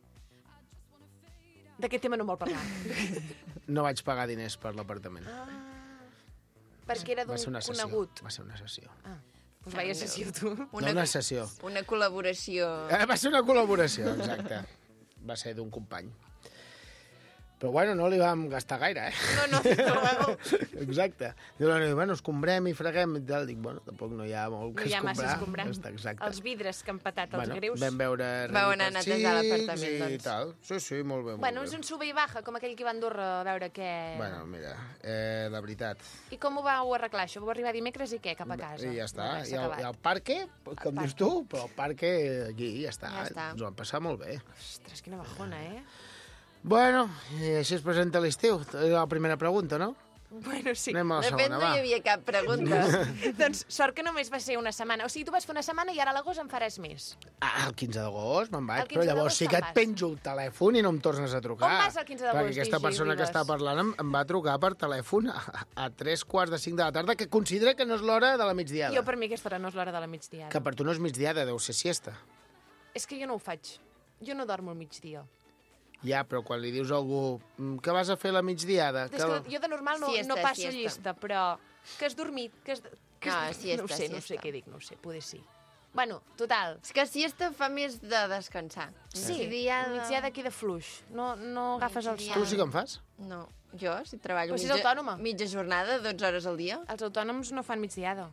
D'aquest tema no en vol parlar. no vaig pagar diners per l'apartament. Perquè era Va ser d'un una sessió. conegut. Va ser una sessió. Ah, doncs vaya sessió, tu. Una, no una sessió. Una col·laboració. Eh, va ser una col·laboració, exacte. Va ser d'un company. Però bueno, no li vam gastar gaire, eh? No, no, no. Exacte. Diu la noia, bueno, escombrem i freguem i tal. Dic, bueno, tampoc no hi ha molt No que hi ha massa escombrar. escombrar. Està exacte. Els vidres que han patat, els bueno, greus. vam veure... Vau anar a Rei netejar Xics l'apartament, i doncs. tal. Sí, sí, molt bé, molt Bueno, bé. és un sube i baja, com aquell que va a Andorra a veure què... Bueno, mira, eh, la veritat. I com ho vau arreglar, això? Vau arribar dimecres i què? Cap a casa? I ja està. Molt bé, I s'ha el, acabat. i el parque, com El dius tu, però el parque aquí ja està. Ja està. Ens ho vam passar molt bé. Ostres, quina bajona, eh? Bueno, i així es presenta l'estiu. És la primera pregunta, no? Bueno, sí. Anem a la De fet, segona, no va. hi havia cap pregunta. Doncs sort que només va ser una setmana. O sigui, tu vas fer una setmana i ara a l'agost en faràs més. Ah, el quinze d'agost me'n vaig, El però quinze llavors d'agost sí que te'n et vas. penjo el telèfon i no em tornes a trucar. On vas el quinze d'agost, Perquè aquesta D J persona que Ribas? està parlant em, em va trucar per telèfon a, a tres quarts de cinc de la tarda, que considera que no és l'hora de la migdiada. Jo, per mi, aquesta hora no és l'hora de la migdiada. Que per tu no és migdiada, deu ser siesta. És que jo no ho faig. Jo no dormo al migdia. Ja, però quan li dius a algú "Mm, què vas a fer la migdiada? És que jo de normal no, Siesta, no passo siesta. llista, però que has dormit, que has... Que No, has... siesta, no ho sé, no siesta. sé què dic, no ho sé, poder sí. Bueno, total. És que siesta fa més de descansar. Sí, Migdiada... migdiada aquí de fluix. No, no agafes el Migdiada. sol. Tu sí que en fas? No, jo, si treballo Però si és mitja, autònoma. mitja jornada, dotze hores al dia. Els autònoms no fan migdiada.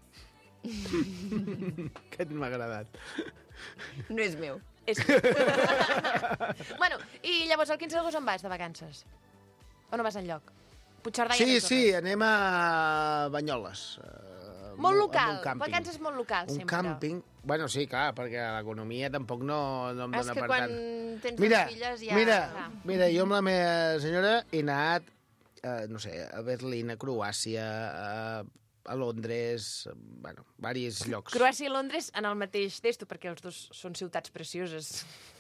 Aquest m'ha agradat. No és meu. És... bueno, i llavors el quinze d'agost on vas, de vacances? O no vas enlloc? Puigcerdà i Sí, Andorra. sí, anem a Banyoles. eh, Molt amb local, un càmping. vacances molt local, Un sempre. càmping. Bueno, sí, clar, perquè l'economia tampoc no, no em És dona que per quan tant. tens Mira, les filles ja... mira, Clar. mira, jo amb la meva senyora he anat, eh, no sé, a Berlín, a Croàcia, a a Londres, bueno, varis llocs. Croàcia i Londres en el mateix testo, perquè els dos són ciutats precioses.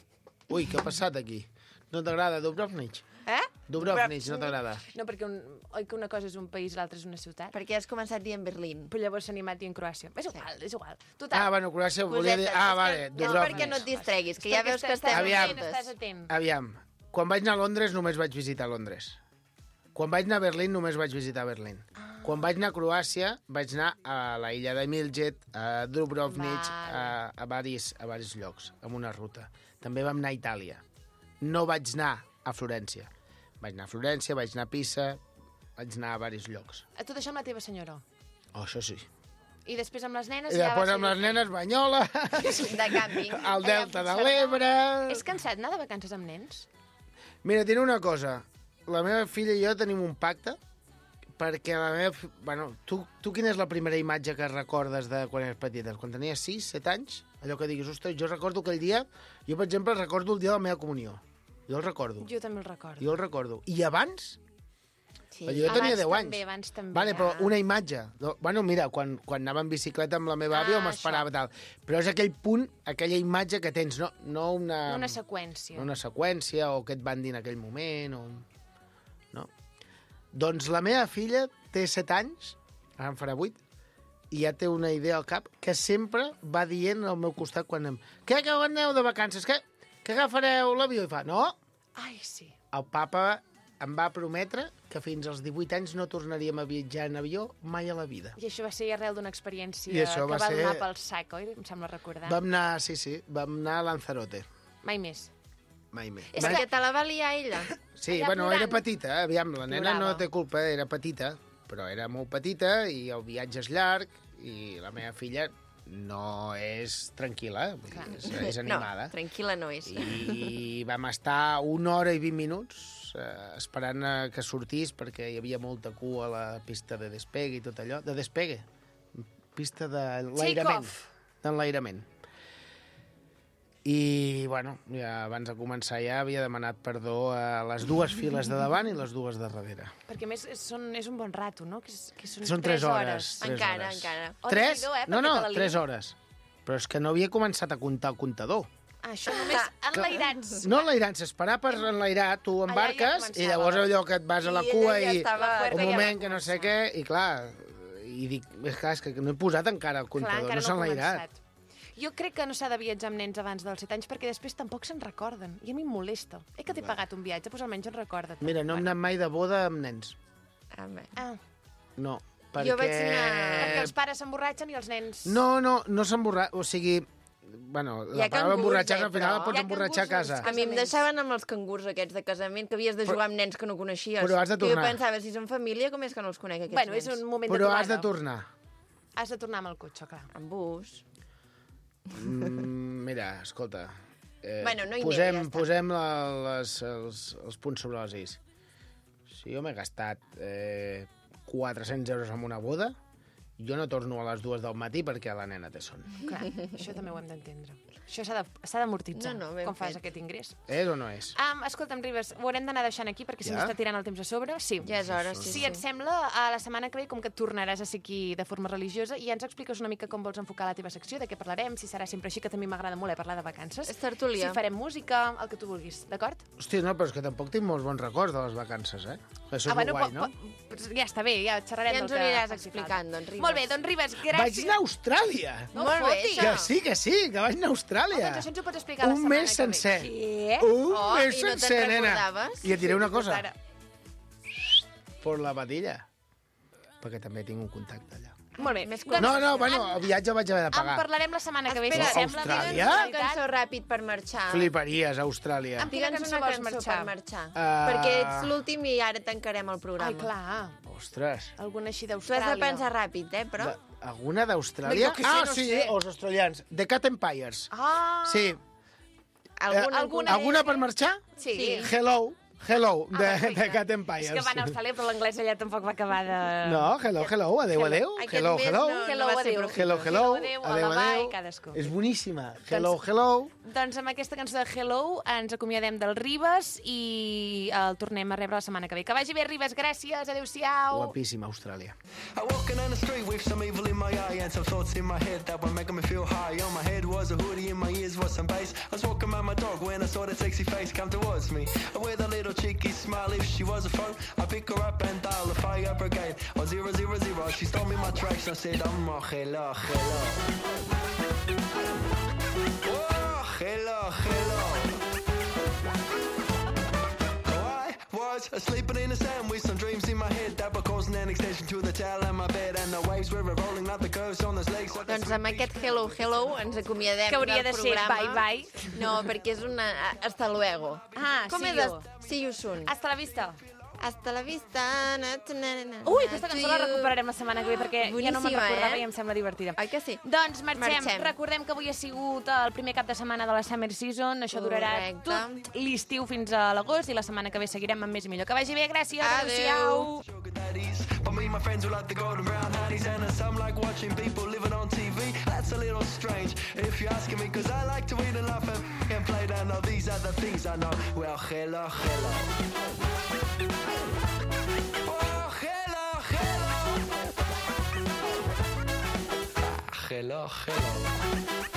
Ui, què ha passat aquí? No t'agrada Dubrovnik? Eh? Dubrovnik, no t'agrada? No, perquè un, oi que una cosa és un país i l'altra és una ciutat? Perquè has començat dient Berlín. Però llavors s'ha animat dient Croàcia. És igual, és igual. Total. Ah, bueno, Croàcia volia dir... Cosetes, Ah, és vale, que- No, Dubrovnik. perquè no et distreguis, que ja Perquè veus que estàs estem Aviam. atent, estàs atent. Aviam, quan vaig anar a Londres només vaig visitar Londres. Quan vaig anar a Berlín només vaig visitar Berlín. Ah. Quan vaig anar a Croàcia vaig anar a la illa de Miljet, a Dubrovnik, Vale. a, a, varis, a varis llocs, amb una ruta. També vam anar a Itàlia. No vaig anar a Florència. Vaig anar a Florència, vaig anar a Pisa, vaig anar a varis llocs. A tot això amb la teva senyora. Oh, això sí. I després amb les nenes I ja va després ser amb les diferent. nenes, Banyola, de càmping. al Delta de l'Ebre... És cansat anar de vacances amb nens? Mira, tinc una cosa. La meva filla i jo tenim un pacte perquè la meva... fi- Bueno, tu, tu quina és la primera imatge que recordes de quan eres petita? Quan tenies sis, set anys? Allò que diguis, ostres, jo recordo aquell dia... Jo, per exemple, recordo el dia de la meva comunió. Jo el recordo. Jo també el recordo. Jo el recordo. I abans? Sí. Perquè jo tenia Abans deu també, anys. abans també. Vale, però Ah. una imatge. No, bueno, mira, quan, quan anava en bicicleta amb la meva àvia Ah, o m'esperava tal. Però és aquell punt, aquella imatge que tens, no, no una... Una seqüència. Una seqüència, o què et van dir en aquell moment, o... No? Doncs la meva filla té set anys, ara en farà vuit, i ja té una idea al cap que sempre va dient al meu costat quan anem... Què, que aneu de vacances? Què, que agafareu l'avió? I fa, no, Ai, sí. el papa em va prometre que fins als divuit anys no tornaríem a viatjar en avió mai a la vida. I això va ser arrel d'una experiència I això que va va ser- donar pel sac, oi? Em sembla recordar. Vam anar, sí, sí, vam anar a Lanzarote. Mai més. Mai més. És que te la va liar ella. Sí, allà bueno, plorant. era petita, eh? Aviam, la nena no Plorava. té culpa, era petita, però era molt petita i el viatge és llarg i la meva filla no és tranquil·la, vull dir, és, és animada. No, tranquil·la no és. I vam estar una hora i vint minuts eh, esperant a que sortís perquè hi havia molta cua a la pista de despegue i tot allò. De despegue? Pista de l'enlairament. off. D'enlairament. I, bueno, ja abans de començar ja havia demanat perdó a les dues files de davant i les dues de darrere. Perquè a més és, són, és un bon rato, no? Que, és, que són, Són tres hores. tres Encara, hores. encara. Oh, Tres? Déu-n'hi-do, eh, No, perquè no, te la lio. tres hores. Però és que no havia començat a comptar el comptador. Ah, això només enlairats. No enlairant, s'esperar per enlairar, tu Allà ja embarques començava. i llavors allò que et vas a la I cua ella ja i estava- La puerta un ja va moment que no sé què, i clar, i dic, és clar, és que no he posat encara el Clar, comptador, encara no s'ha no ha enlairat. començat. Jo crec que no s'ha de viatjar amb nens abans dels set anys perquè després tampoc se'n recorden. I a mi em molesta. Eh que t'he pagat un viatge, doncs almenys en recorda't. Mira, no hem anat mai de boda amb nens. A veure. Ah, No, perquè... Jo vaig anar- perquè els pares s'emborratxen i els nens... No, no, no s'emborratxa, o sigui... Bueno, Hi la ha paraula cangurs, emborratxar, eh, al final però- la pots Hi ha emborratxar a cangurs casa. als A mi em casaments. deixaven amb els cangurs aquests de casament, que havies de jugar amb nens que no coneixies. Però has de Que tornar. jo pensava, si són família, com és que no els conec, aquests Bueno, nens? és un moment Però de has de trobada. tornar. Has de tornar amb el cotxe, clar. Amb bus. Mm, mira, escolta... Eh, Bueno, no hi posem, aneu, ja està. posem la, les, els, els punts sobre les is. Si jo m'he gastat eh, quatre-cents euros en una boda, jo no torno a les dues del matí perquè la nena té son. Clar, això també ho hem d'entendre. Això s'ha de- s'ha d'amortitzar, No, no, ben com fas fet. aquest ingrés. És o no és? Um, escolta'm, Ribes, ho haurem d'anar deixant aquí perquè si Ja? ens està tirant el temps a sobre. Sí. Ja és hora, sí, Si sí. et sembla, a la setmana que ve, com que tornaràs a ser aquí de forma religiosa, i ja ens expliques una mica com vols enfocar la teva secció, de què parlarem, si serà sempre així, que també m'agrada molt eh, parlar de vacances. És tertúlia. Si farem música, el que tu vulguis, d'acord? Hòstia, no, però és que tampoc tinc molts bons records de les vacances, eh? Això és ah, bueno, guai, po- no? po- pues ja està bé, ja xerrarem Ja del ens que ho aniràs faci explicant, falta. doncs, Ribes. Molt bé, doncs Ribes, Vaig gràcies. anar a Austràlia! No Molt bé, fotis. això. Que sí, que sí, que vaig anar a Austràlia! Doncs això ens ho pots explicar la Un setmana mes que ve. sencer. Què? Un Oh, mes i no te'n sencer, nena. recordaves? I et diré una cosa. Ara. Por la patilla. Perquè també tinc un contacte allà. Molt bé. Més Doncs, No, no, bueno, el viatge vaig haver de en pagar. parlarem la setmana que ve, Espera, si sembla. Austràlia? digue'ns la Una veritat. cançó ràpid per marxar. Fliparies, Austràlia. Amb quina Digue'ns cançó una vols cançó marxar? per marxar. Ah. Perquè ets l'últim i ara tancarem el programa. Ai, clar. Ostres. Alguna així Tu has d'Austràlia. de pensar ràpid, eh, però... De, alguna d'Austràlia? Jo què sé, Ah, no sí, sé. els australians. The Cat Empires. Ah! Sí. Alguna, Eh, alguna per marxar? Sí. Hello. Hello, de, perfecte. de Cat Empires. És que va anar a Austràlia, però l'anglès allà tampoc va acabar de... No, hello, hello, adeu, adeu. Aquest Hello, mes hello. no- Hello, va ser adéu. profitós. Hello, hello, adéu, adéu, hola, bye, adéu. cadascú. És boníssima. Hello, hello. Doncs amb aquesta cançó de Hello ens acomiadem del Ribes i el tornem a rebre la setmana que ve. Que vagi bé, Ribes, gràcies, adéu-siau. Guapíssima, Austràlia. I walking down the street with some evil in my eye and some thoughts in my head that were making me feel high. On my head was a hoodie, in my ears was some bass. I was walking around my dog when I saw that sexy face come towards me. With a little cheeky smile, if she was a phone, I pick her up and dial the fire brigade. Oh, zero, zero, zero. She stole me my tracks and I said, I'm oh, hello, hello. Oh, hello, hello. Was sleeping in the sand with some dreams in my head that were causing an extension to the tail of my bed and the waves were rolling up the curves on those legs. Doncs amb aquest hello, hello ens acomiadem Que hauria del de ser programa. bye, bye. No, perquè és una... Hasta luego. Ah, Com see és you. hasta... See you soon. Hasta la vista. Hasta la vista. Na, na, na, na, Ui, aquesta to cançó la you. recuperarem la setmana que ve perquè ja no me'n Boníssima, recordava eh? i em sembla divertida. Oi que sí? Doncs marxem. Marxem. Recordem que avui ha sigut el primer cap de setmana de la Summer Season. Això durarà Correcte. tot l'estiu fins a l'agost i la setmana que ve seguirem amb més i millor. Que vagi bé, gràcies. Adéu. Adéu-siau. But me and my friends were like the golden brown honey's and some like watching people living on T V. That's a little strange if you're asking me, cause I like to eat and laugh and, and play down all these other things I know. Well, hello, hello. Oh, hello, hello. Ah, hello, hello.